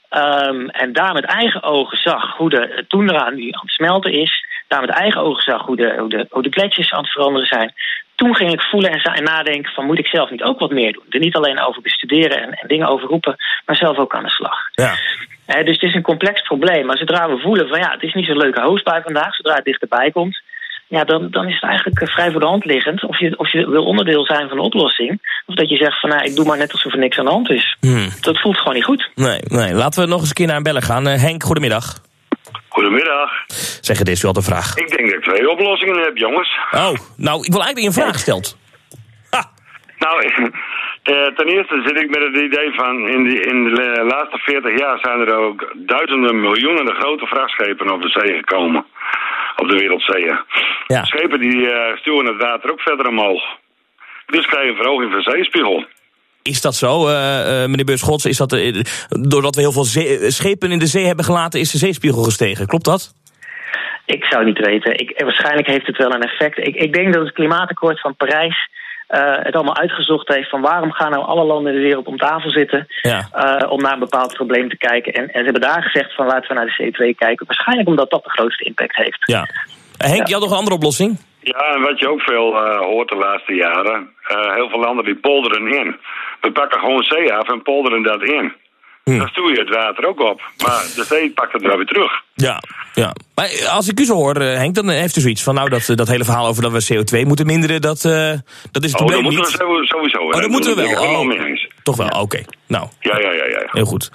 Um, en daar met eigen ogen zag hoe de toendra nu aan het smelten is. Daar met eigen ogen zag hoe de, hoe de, hoe de gletsjers aan het veranderen zijn. toen ging ik voelen en, en nadenken van moet ik zelf niet ook wat meer doen? Er niet alleen over bestuderen en, en dingen over roepen, maar zelf ook aan de slag. Ja. He, dus het is een complex probleem. Maar zodra we voelen van ja, het is niet zo'n leuke host bij vandaag, zodra het dichterbij komt, ja, dan, dan is het eigenlijk vrij voor de hand liggend of je, of je wil onderdeel zijn van de oplossing. Of dat je zegt van nou, ik doe maar net alsof er niks aan de hand is. Hmm. Dat voelt gewoon niet goed. Nee, nee, laten we nog eens een keer naar een beller gaan. Uh, Henk, goedemiddag. Goedemiddag. Zeg het eens, u had een vraag. Ik denk dat ik twee oplossingen heb, jongens. Oh, nou, ik wil eigenlijk een vraag gesteld. Ha. Nou, eh, ten eerste zit ik met het idee van in, die, in de laatste veertig jaar zijn er ook duizenden miljoenen de grote vrachtschepen op de zee gekomen. Op de wereldzeeën. Ja. Schepen die uh, stuwen het water ook verder omhoog. Dus krijg je een verhoging van zeespiegel. Is dat zo, uh, uh, meneer Beerschots? Is dat, uh, doordat we heel veel zee, schepen in de zee hebben gelaten, is de zeespiegel gestegen? Klopt dat? Ik zou niet weten. Ik, waarschijnlijk heeft het wel een effect. Ik, ik denk dat het klimaatakkoord van Parijs uh, het allemaal uitgezocht heeft van waarom gaan nou alle landen in de wereld om tafel zitten ja. uh, om naar een bepaald probleem te kijken. En, en ze hebben daar gezegd van laten we naar de C O twee kijken. Waarschijnlijk omdat dat de grootste impact heeft. Ja. Henk, ja. je had nog een andere oplossing? Ja, en wat je ook veel uh, hoort de laatste jaren. Uh, heel veel landen die polderen in. We pakken gewoon zee af en polderen dat in. Hm. Dan stuur je het water ook op. Maar de zee pakt het wel weer terug. Ja, ja. Maar als ik u zo hoor, uh, Henk, dan heeft u zoiets van nou, dat, dat hele verhaal over dat we C O twee moeten minderen, dat, uh, dat is het oh, probleem dat niet. moeten we sowieso. Oh, dat moeten we wel. Oh, mee eens. Toch wel, oké. Okay. Nou. Ja, ja, ja, ja. Heel goed.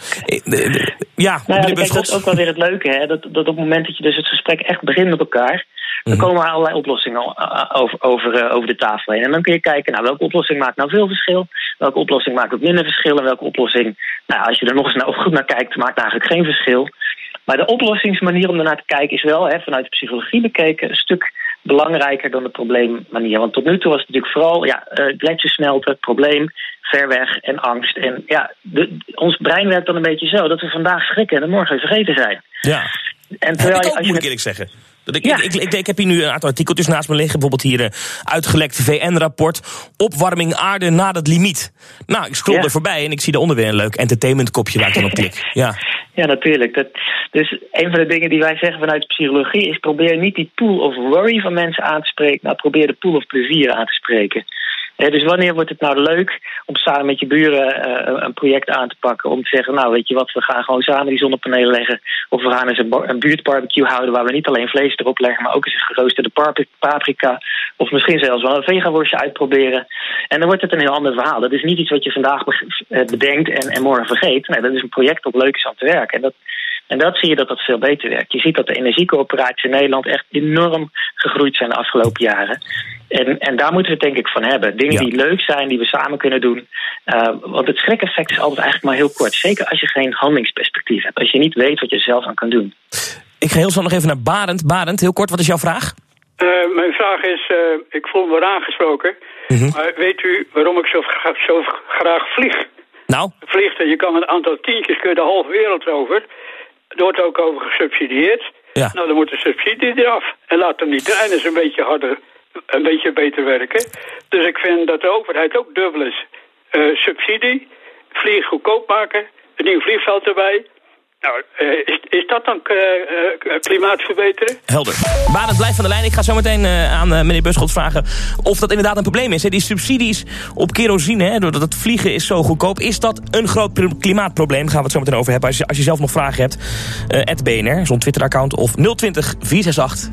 Ja, nou ja, kijk, dat is ook wel weer het leuke, hè? Dat, dat op het moment dat je dus het gesprek echt begint met elkaar, dan komen er allerlei oplossingen over, over, uh, over de tafel heen. En dan kun je kijken, nou, welke oplossing maakt nou veel verschil? Welke oplossing maakt ook minder verschil? En welke oplossing, nou, als je er nog eens nou goed naar kijkt, maakt eigenlijk geen verschil. Maar de oplossingsmanier om ernaar te kijken is wel, hè, vanuit de psychologie bekeken, een stuk belangrijker dan de probleemmanier. Want tot nu toe was het natuurlijk vooral, ja, uh, gletsjers smelten, probleem, ver weg en angst. En ja, de, ons brein werkt dan een beetje zo dat we vandaag schrikken en morgen vergeten zijn. Ja, en terwijl ik je, ook, als je moet ik eerlijk zeggen. Ik, ja. ik, ik, ik heb hier nu een aantal artikeltjes naast me liggen. Bijvoorbeeld hier een uitgelekt V N-rapport. Opwarming aarde na het limiet. Nou, ik scroll ja. er voorbij en ik zie daaronder weer een leuk entertainmentkopje waar ik dan op klik. Ja, ja natuurlijk. Dat, dus een van de dingen die wij zeggen vanuit de psychologie is probeer niet die pool of worry van mensen aan te spreken. Nou, probeer de pool of plezier aan te spreken. He, dus wanneer wordt het nou leuk om samen met je buren uh, een project aan te pakken? Om te zeggen, nou weet je wat, we gaan gewoon samen die zonnepanelen leggen. Of we gaan eens een, bar- een buurtbarbecue houden waar we niet alleen vlees erop leggen, maar ook eens een geroosterde par- paprika. Of misschien zelfs wel een vegaworstje uitproberen. En dan wordt het een heel ander verhaal. Dat is niet iets wat je vandaag be- bedenkt en, en morgen vergeet. Nee, dat is een project dat leuk is om te werken. En dat, en dat zie je dat dat veel beter werkt. Je ziet dat de energiecoöperaties in Nederland echt enorm gegroeid zijn de afgelopen jaren. En, en daar moeten we het denk ik van hebben. Dingen ja. die leuk zijn, die we samen kunnen doen. Uh, want het schrik-effect is altijd eigenlijk maar heel kort. Zeker als je geen handelingsperspectief hebt. Als je niet weet wat je zelf aan kan doen. Ik ga heel snel nog even naar Barend. Barend, heel kort, wat is jouw vraag? Uh, mijn vraag is, uh, ik voel me wel aangesproken. Mm-hmm. Maar weet u waarom ik zo, zo graag vlieg? Nou? Vliegen, je kan een aantal tientjes, kun je de halve wereld over. Er wordt ook over gesubsidieerd. Ja. Nou, dan moet de subsidie eraf. En laat hem die treinen eens een beetje harder, een beetje beter werken. Dus ik vind dat de overheid ook dubbel is. Uh, subsidie, vlieg goedkoop maken, een nieuw vliegveld erbij. Nou, uh, is, is dat dan uh, uh, klimaat verbeteren? Helder. Barend, blijf van de lijn. Ik ga zo meteen uh, aan uh, meneer Beerschots vragen of dat inderdaad een probleem is. Hè? Die subsidies op kerosine, hè, doordat het vliegen is zo goedkoop. Is dat een groot klimaatprobleem? Daar gaan we het zo meteen over hebben. Als je, als je zelf nog vragen hebt, uh, at B N R, zo'n Twitter-account of nul twintig, vier zes acht.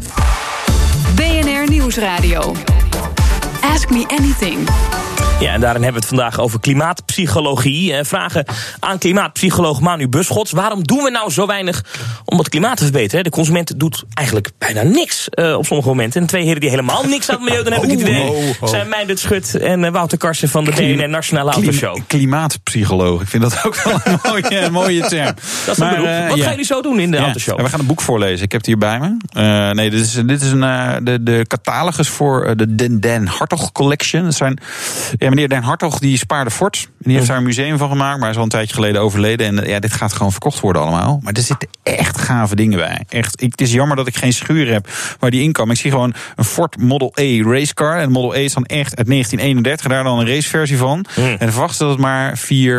B N R Nieuwsradio. Ask me anything. Ja, en daarin hebben we het vandaag over klimaatpsychologie. Eh, vragen aan klimaatpsycholoog Manu Beerschots. Waarom doen we nou zo weinig om het klimaat te verbeteren? De consument doet eigenlijk bijna niks uh, op sommige momenten. En twee heren die helemaal niks aan het milieu doen, heb ik het idee. Oh, oh, oh. Zijn Meindert Schut en uh, Wouter Karsen van de B N R Nationale Autoshow. Klimaatpsycholoog, ik vind dat ook wel een mooie, mooie term. Dat is een beroep. Uh, Wat ja. gaan jullie zo doen in de ja. Autoshow? Ja, we gaan een boek voorlezen. Ik heb het hier bij me. Uh, nee, dit is, dit is een, uh, de, de catalogus voor uh, de Den, Den Hartog Collection. Dat zijn... Ja, meneer Den Hartog die spaarde fort. En die heeft daar een museum van gemaakt, maar hij is al een tijdje geleden overleden. En ja, dit gaat gewoon verkocht worden allemaal. Maar er zitten echt gave dingen bij. Echt, ik, het is jammer dat ik geen schuur heb waar die in kan. Maar ik zie gewoon een Ford Model E racecar. En Model E is dan echt uit negentien eenendertig. Daar dan een raceversie van. Mm. En verwacht dat het maar vier...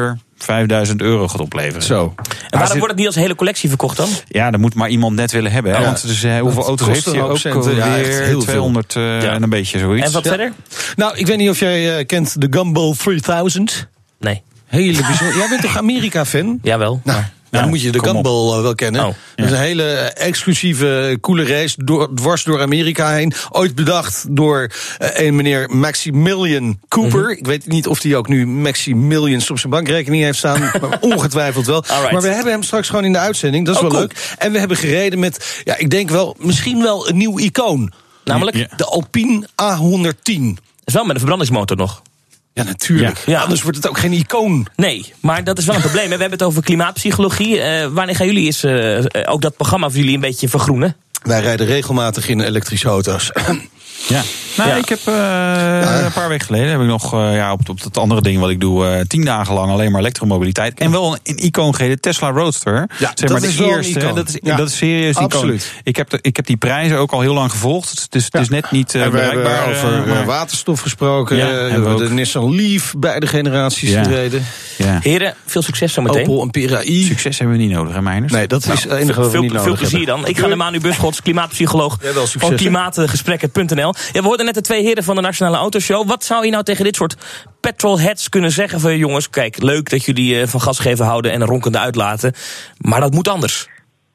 vijfduizend euro gaat opleveren. Zo. En waarom zit... wordt het niet als hele collectie verkocht dan? Ja, dan moet maar iemand net willen hebben. Hè? Ja. Want dus, uh, hoeveel dat auto's heeft hij ook centen, ja, weer? tweehonderd uh, ja. en een beetje zoiets. En wat ja. verder? Nou, ik weet niet of jij uh, kent de Gumball driehonderd. Nee. Hele bijzonder. Jij bent toch Amerika-fan? Jawel. Nou, maar... dan nou, moet je de Gumball wel kennen. Oh, ja. Dat is een hele exclusieve, coole race door, dwars door Amerika heen. Ooit bedacht door uh, een meneer Maximilian Cooper. Mm-hmm. Ik weet niet of hij ook nu Maximilians op zijn bankrekening heeft staan. Maar ongetwijfeld wel. Alright. Maar we hebben hem straks gewoon in de uitzending. Dat is oh, wel cool. leuk. En we hebben gereden met, ja, ik denk wel, misschien wel een nieuw icoon. Namelijk? Ja. De Alpine A honderdtien. Dat is wel met een verbrandingsmotor nog. Ja, natuurlijk. Ja. Ja. Anders wordt het ook geen icoon. Nee, maar dat is wel een probleem. We hebben het over klimaatpsychologie. Uh, wanneer gaan jullie eens uh, ook dat programma voor jullie een beetje vergroenen? Wij rijden regelmatig in elektrische auto's. Ja, nou, ja. ik heb uh, ja. een paar weken geleden heb ik nog uh, ja, op, op dat andere ding wat ik doe, uh, tien dagen lang alleen maar elektromobiliteit. En wel een, een icoon gereden, Tesla Roadster. Ja, zeg maar dat de is eerste. Wel een dat, is, ja. dat is serieus een icoon. Ik heb, de, ik heb die prijzen ook al heel lang gevolgd. Dus het ja. is net niet uh, en we bereikbaar. hebben over uh, waterstof gesproken. Ja, we hebben de Nissan Leaf, beide generaties ja. gereden. Ja. Heren, veel succes zometeen. Opel Ampera i. Succes hebben we niet nodig, hè, Meiners? Nee, dat nou, is het enige wat we niet nodig Veel plezier hebben. dan. Ik ga naar Manu Buschots, klimaatpsycholoog ja, succes, van klimaatgesprekken punt n l. Ja, we hoorden net de twee heren van de Nationale Autoshow. Wat zou je nou tegen dit soort petrolheads kunnen zeggen van jongens, kijk, leuk dat jullie uh, van gas geven houden en een ronkende uitlaten, maar dat moet anders.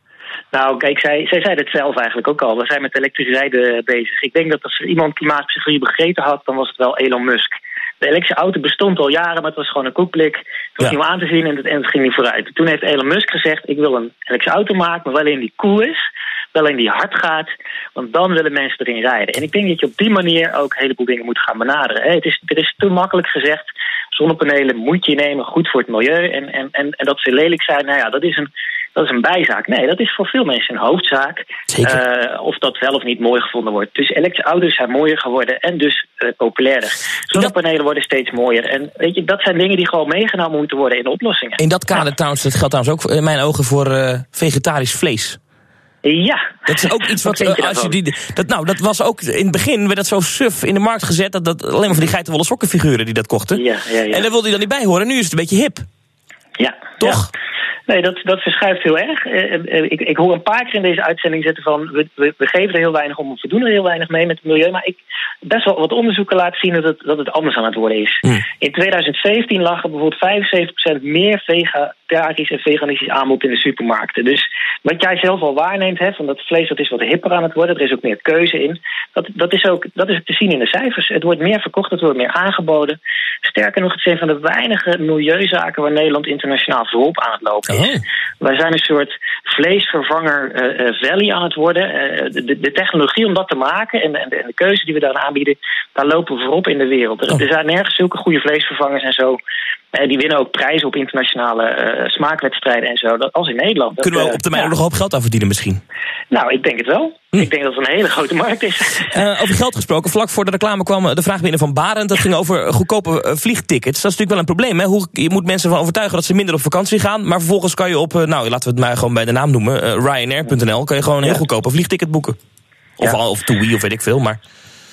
Nou, kijk, zij, zij zei het zelf eigenlijk ook al. We zijn met elektriciteit uh, bezig. Ik denk dat als er iemand klimaatpsychologie begrepen had, dan was het wel Elon Musk. De elektrische auto bestond al jaren, maar het was gewoon een koekblik. Het was ja. niet om aan te zien en het, en het ging niet vooruit. Toen heeft Elon Musk gezegd, ik wil een elektrische auto maken, maar wel een die cool is. Wel een die hard gaat, want dan willen mensen erin rijden. En ik denk dat je op die manier ook een heleboel dingen moet gaan benaderen. Het is, er is te makkelijk gezegd, zonnepanelen moet je nemen, goed voor het milieu. En, en, en, en dat ze lelijk zijn, nou ja, dat is een... Dat is een bijzaak. Nee, dat is voor veel mensen een hoofdzaak. Uh, of dat wel of niet mooi gevonden wordt. Dus elektrische auto's zijn mooier geworden en dus uh, populairder. Zonnepanelen worden steeds mooier. En weet je, dat zijn dingen die gewoon meegenomen moeten worden in de oplossingen. In dat kader ja. trouwens, dat geldt trouwens ook in mijn ogen voor uh, vegetarisch vlees. Ja. Dat is ook iets wat, uh, als je die, dat, nou, dat was ook, in het begin werd dat zo suf in de markt gezet, dat, dat alleen maar van die geitenwolle sokkenfiguren die dat kochten. Ja, ja, ja. En daar wilde je dan niet bij horen. Nu is het een beetje hip. Ja. Toch? Ja. Nee, dat, dat verschuift heel erg. Uh, uh, ik, ik hoor een paar keer in deze uitzending zitten van... We, we, we geven er heel weinig om, we doen er heel weinig mee met het milieu. Maar ik best wel wat onderzoeken laten zien dat het, dat het anders aan het worden is. Mm. In twintig zeventien lag er bijvoorbeeld vijfenzeventig procent meer vegetarisch en veganistisch aanbod in de supermarkten. Dus wat jij zelf al waarneemt, hè, van dat vlees dat is wat hipper aan het worden. Er is ook meer keuze in. Dat, dat, is ook, dat is te zien in de cijfers. Het wordt meer verkocht, het wordt meer aangeboden. Sterker nog, het zijn van de weinige milieuzaken waar Nederland internationaal voorop aan het lopen is. Oh. Wij zijn een soort vleesvervanger uh, uh, valley aan het worden. Uh, de, de technologie om dat te maken en, en, de, en de keuze die we daar aanbieden, daar lopen we voorop in de wereld. Er, oh. er zijn nergens zulke goede vleesvervangers en zo. Uh, die winnen ook prijzen op internationale uh, smaakwedstrijden en zo, dat, als in Nederland. Kunnen we dat, op termijn uh, nog een hoop geld aan verdienen misschien? Nou, ik denk het wel. Hm. Ik denk dat het een hele grote markt is. Uh, over geld gesproken, vlak voor de reclame kwam de vraag binnen van Barend. Dat ging over goedkope uh, vliegtickets. Dat is natuurlijk wel een probleem. Hè? Hoe, je moet mensen van overtuigen dat ze minder op vakantie gaan. Maar vervolgens kan je op, uh, nou laten we het maar gewoon bij de naam noemen, uh, Ryanair punt n l, kan je gewoon een heel ja. goedkope vliegticket boeken. Of, ja. of TUI of weet ik veel, maar...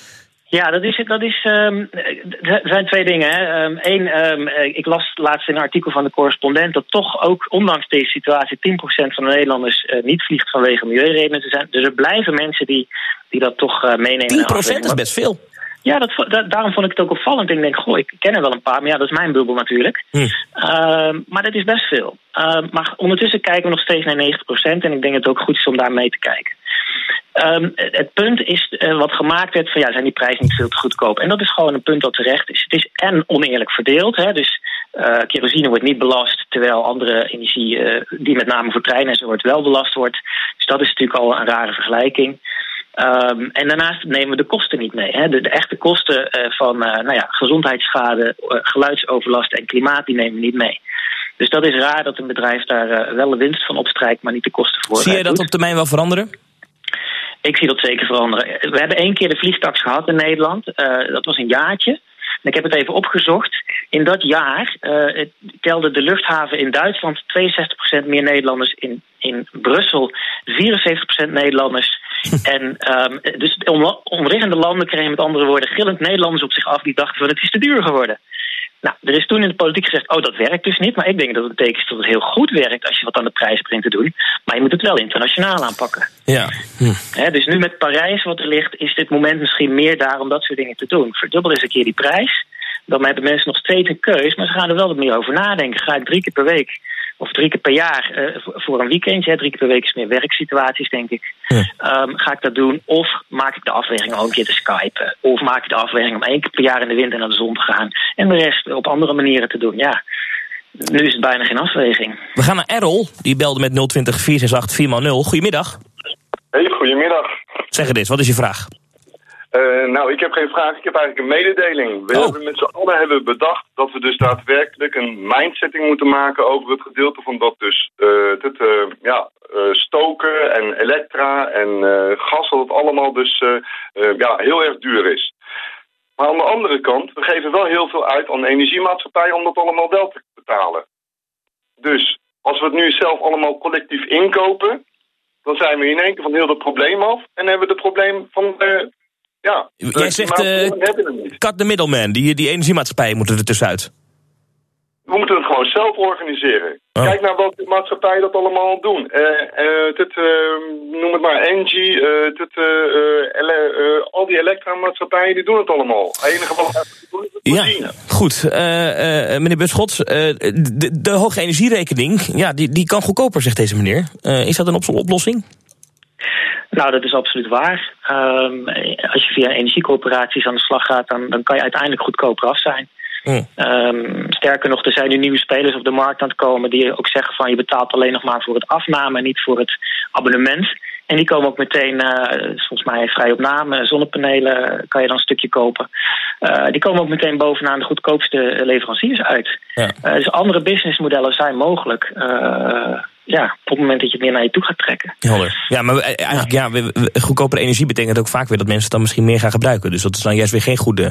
Ja, dat is, dat is, um, er zijn twee dingen. Hè. Um, Eén, um, ik las laatst in een artikel van de correspondent dat toch ook ondanks deze situatie tien procent van de Nederlanders uh, niet vliegt vanwege milieuredenen. Dus, dus er blijven mensen die, die dat toch uh, meenemen. tien procent is best veel. Ja, dat, dat, daarom vond ik het ook opvallend. Ik denk, goh, ik ken er wel een paar, maar ja, dat is mijn bubbel natuurlijk. Hm. Uh, maar dat is best veel. Uh, maar ondertussen kijken we nog steeds naar negentig procent en ik denk dat het ook goed is om daar mee te kijken. Um, het punt is uh, wat gemaakt werd van ja, zijn die prijzen niet veel te goedkoop? En dat is gewoon een punt dat terecht is. Het is en oneerlijk verdeeld, hè, dus uh, kerosine wordt niet belast, terwijl andere energie, uh, die met name voor treinen en zo wordt, wel belast wordt. Dus dat is natuurlijk al een rare vergelijking. Um, en daarnaast nemen we de kosten niet mee. Hè. De, de echte kosten uh, van uh, nou ja, gezondheidsschade, uh, geluidsoverlast en klimaat, die nemen we niet mee. Dus dat is raar dat een bedrijf daar uh, wel de winst van opstrijkt, maar niet de kosten voor. Zie je dat doet. op termijn wel veranderen? Ik zie dat zeker veranderen. We hebben één keer de vliegtax gehad in Nederland. Uh, dat was een jaartje. En ik heb het even opgezocht. In dat jaar uh, telde de luchthaven in Duitsland tweeënzestig procent meer Nederlanders. In, in Brussel vierenzeventig procent Nederlanders. En um, dus de om, omliggende landen kregen met andere woorden gillend Nederlanders op zich af die dachten van het is te duur geworden. Nou, er is toen in de politiek gezegd, oh, dat werkt dus niet. Maar ik denk dat het betekent dat het heel goed werkt als je wat aan de prijs begint te doen. Maar je moet het wel internationaal aanpakken. Ja. Hm. He, dus nu met Parijs wat er ligt, is dit moment misschien meer daar om dat soort dingen te doen. Verdubbel eens een keer die prijs. Dan hebben mensen nog steeds een keus, maar ze gaan er wel wat meer over nadenken. Ga ik drie keer per week of drie keer per jaar uh, voor een weekendje, drie keer per week is meer werksituaties, denk ik. Ja. Um, ga ik dat doen? Of maak ik de afweging om een keer te skypen? Of maak ik de afweging om één keer per jaar in de winter naar de zon te gaan en de rest op andere manieren te doen? Ja, nu is het bijna geen afweging. We gaan naar Errol, die belde met nul twintig vier zes acht vier nul. Goedemiddag. Hey, goedemiddag. Zeg het eens, wat is je vraag? Uh, nou, ik heb geen vraag, ik heb eigenlijk een mededeling. We oh. hebben met z'n allen hebben bedacht dat we dus daadwerkelijk een mindsetting moeten maken over het gedeelte van dat dus uh, het uh, ja, uh, stoken en elektra en uh, gas, dat het allemaal dus uh, uh, ja, heel erg duur is. Maar aan de andere kant, we geven wel heel veel uit aan de energiemaatschappij om dat allemaal wel te betalen. Dus als we het nu zelf allemaal collectief inkopen, dan zijn we in één keer van heel dat probleem af en hebben we het probleem van... Uh, Ja, jij zegt, uh, cut the middleman, die, die energiemaatschappijen moeten er tussenuit. We moeten het gewoon zelf organiseren. Oh. Kijk naar welke maatschappijen dat allemaal doen. Uh, uh, dit, uh, noem het maar Engie, uh, dit, uh, uh, uh, al die elektramaatschappijen die doen het allemaal. Het enige wat we doen is het voorzien. Ja, goed. Uh, uh, meneer Buschots, uh, de, de hoge energierekening, ja, die, die kan goedkoper, zegt deze meneer. Uh, is dat een op- oplossing? Nou, dat is absoluut waar. Um, als je via energiecoöperaties aan de slag gaat, dan, dan kan je uiteindelijk goedkoper af zijn. Mm. Um, sterker nog, er zijn nu nieuwe spelers op de markt aan het komen die ook zeggen van je betaalt alleen nog maar voor het afname en niet voor het abonnement. En die komen ook meteen, uh, volgens mij vrij op naam, zonnepanelen kan je dan een stukje kopen. Uh, die komen ook meteen bovenaan de goedkoopste leveranciers uit. Ja. Uh, dus andere businessmodellen zijn mogelijk. Uh, Ja, op het moment dat je het meer naar je toe gaat trekken. Helder. Ja, maar eigenlijk ja, we, we, goedkopere energie betekent ook vaak weer dat mensen het dan misschien meer gaan gebruiken. Dus dat is dan juist weer geen goede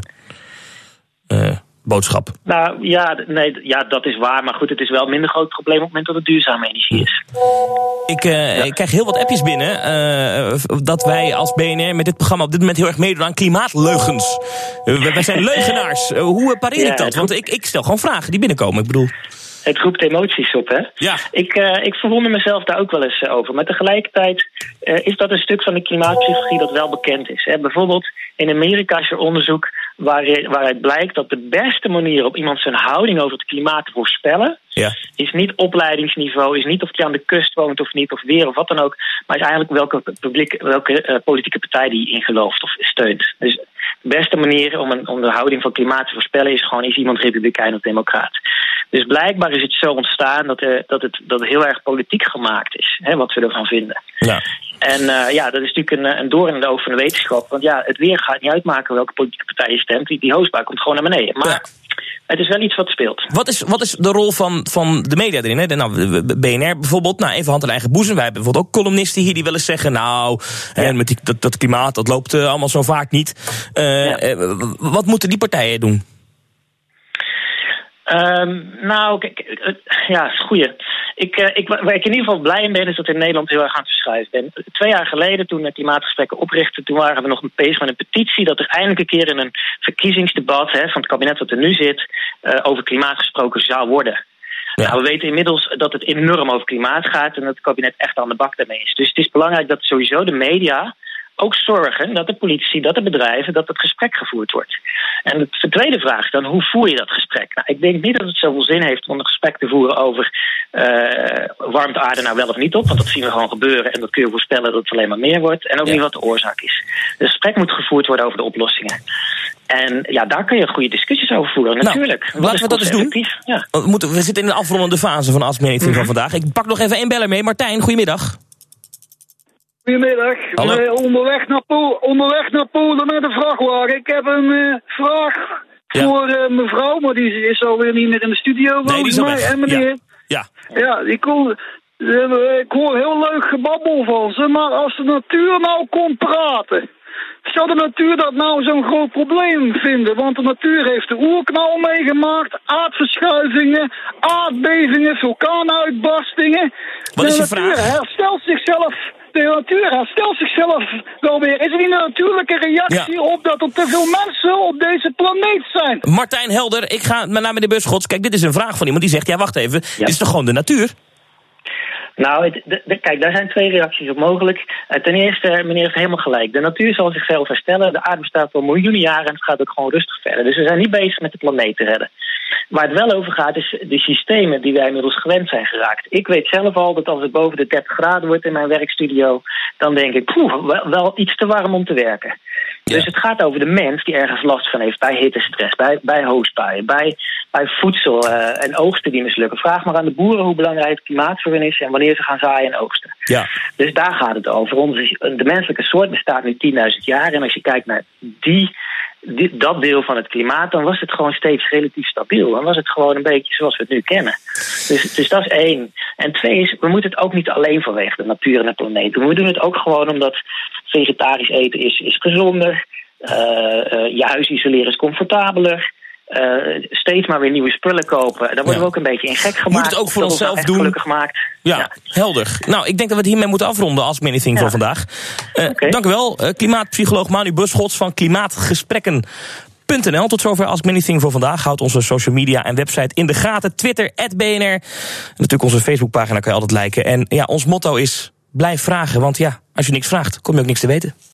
uh, boodschap. Nou ja, nee, ja, dat is waar. Maar goed, het is wel een minder groot probleem op het moment dat het duurzame energie is. Ik, uh, ja. ik krijg heel wat appjes binnen uh, dat wij als B N R met dit programma op dit moment heel erg meedoen aan klimaatleugens. Uh, wij zijn leugenaars. Uh, hoe pareer ja, ik dat? Want ik, ik stel gewoon vragen die binnenkomen. Ik bedoel... Het roept emoties op, hè? Ja. Ik, uh, ik verwonder mezelf daar ook wel eens uh, over. Maar tegelijkertijd uh, is dat een stuk van de klimaatpsychologie dat wel bekend is. Hè? Bijvoorbeeld in Amerika is er onderzoek waar, waaruit blijkt dat de beste manier om iemand zijn houding over het klimaat te voorspellen... Ja. is niet opleidingsniveau, is niet of hij aan de kust woont of niet, of weer of wat dan ook. Maar is eigenlijk welke, publiek, welke uh, politieke partij die in gelooft of steunt. Dus de beste manier om, een, om de houding van klimaat te voorspellen is gewoon, is iemand republikein of democraat. Dus blijkbaar is het zo ontstaan dat, er, dat, het, dat het heel erg politiek gemaakt is, hè, wat we ervan vinden. Ja. En uh, ja, dat is natuurlijk een, een doorn in de oog van de wetenschap. Want ja, het weer gaat niet uitmaken welke politieke partij je stemt. Die, die hoostbaar komt gewoon naar beneden. Maar ja. Het is wel iets wat speelt. Wat is, wat is de rol van, van de media erin? Hè? De, nou, B N R bijvoorbeeld, nou, even hand in eigen boezem. Wij hebben bijvoorbeeld ook columnisten hier die willen zeggen... nou, ja. hè, met die, dat, dat klimaat, dat loopt uh, allemaal zo vaak niet. Uh, ja. uh, wat moeten die partijen doen? Um, nou, kijk, uh, ja, dat is een goeie. Ik, uh, ik, waar ik in ieder geval blij in ben, is dat in Nederland heel erg aan het verschuiven ben. Twee jaar geleden, toen we klimaatgesprekken oprichtten, toen waren we nog bezig met een petitie dat er eindelijk een keer in een verkiezingsdebat hè, van het kabinet dat er nu zit, uh, over klimaat gesproken zou worden. Ja. Nou, we weten inmiddels dat het enorm over klimaat gaat en dat het kabinet echt aan de bak daarmee is. Dus het is belangrijk dat sowieso de media ook zorgen dat de politici, dat de bedrijven, dat het gesprek gevoerd wordt. En de tweede vraag is dan, hoe voer je dat gesprek? Nou, ik denk niet dat het zoveel zin heeft om een gesprek te voeren over uh, warmt de aarde nou wel of niet op, want dat zien we gewoon gebeuren en dat kun je voorspellen dat het alleen maar meer wordt. En ook ja. niet wat de oorzaak is. Dus het gesprek moet gevoerd worden over de oplossingen. En ja, daar kun je goede discussies over voeren, natuurlijk. Nou, laten we dat eens doen. Ja. We, moeten, we zitten in de afrondende fase van Ask Me Anything mm-hmm. van vandaag. Ik pak nog even één beller mee. Martijn, goedemiddag. Goedemiddag. Uh, onderweg, naar Polen, onderweg naar Polen met een vrachtwagen. Ik heb een uh, vraag ja. voor uh, mevrouw, maar die is alweer niet meer in de studio. Nee, die is al weg. En meneer. Ja. Ja, ja ik, kon, uh, ik hoor heel leuk gebabbel van ze, maar als de natuur nou kon praten, zou de natuur dat nou zo'n groot probleem vinden? Want de natuur heeft de oerknal meegemaakt, aardverschuivingen, aardbevingen, vulkaanuitbarstingen. Wat is de je vraag? De natuur herstelt zichzelf. de natuur herstelt zichzelf wel weer. Is er niet een natuurlijke reactie ja. op dat er te veel mensen op deze planeet zijn? Martijn Helder, ik ga naar meneer Buschots. Kijk, dit is een vraag van iemand die zegt, ja wacht even, ja. dit is toch gewoon de natuur? Nou, het, de, de, kijk, daar zijn twee reacties op mogelijk. Uh, ten eerste, meneer heeft helemaal gelijk. De natuur zal zichzelf herstellen. De aarde bestaat al miljoenen jaren en het gaat ook gewoon rustig verder. Dus we zijn niet bezig met de planeet te redden. Waar het wel over gaat, is de systemen die wij inmiddels gewend zijn geraakt. Ik weet zelf al dat als het boven de dertig graden wordt in mijn werkstudio, dan denk ik, poeh, wel, wel iets te warm om te werken. Ja. Dus het gaat over de mens die ergens last van heeft bij hittestress, bij, bij hoosbuien, bij, bij voedsel uh, en oogsten die mislukken. Vraag maar aan de boeren hoe belangrijk het klimaat voor hen is en wanneer ze gaan zaaien en oogsten. Ja. Dus daar gaat het over. Onze, de menselijke soort bestaat nu tienduizend jaar en als je kijkt naar die... Die, dat deel van het klimaat, dan was het gewoon steeds relatief stabiel. Dan was het gewoon een beetje zoals we het nu kennen. Dus, dus dat is één. En twee is, we moeten het ook niet alleen vanwege de natuur en de planeet doen. We doen het ook gewoon omdat vegetarisch eten is, is gezonder. Uh, uh, je huis isoleren is comfortabeler. Uh, steeds maar weer nieuwe spullen kopen. Daar worden ja. we ook een beetje in gek gemaakt. Moet het ook voor onszelf doen. Gelukkig gemaakt. Ja, ja, helder. Nou, ik denk dat we het hiermee moeten afronden als Anything ja. voor vandaag. Uh, okay. Dank u wel, uh, klimaatpsycholoog Manu Buschots van klimaatgesprekken punt n l. Tot zover Ask Me Anything voor vandaag. Houd onze social media en website in de gaten. Twitter, at B N R. En natuurlijk onze Facebookpagina kan je altijd liken. En ja, ons motto is, blijf vragen. Want ja, als je niks vraagt, kom je ook niks te weten.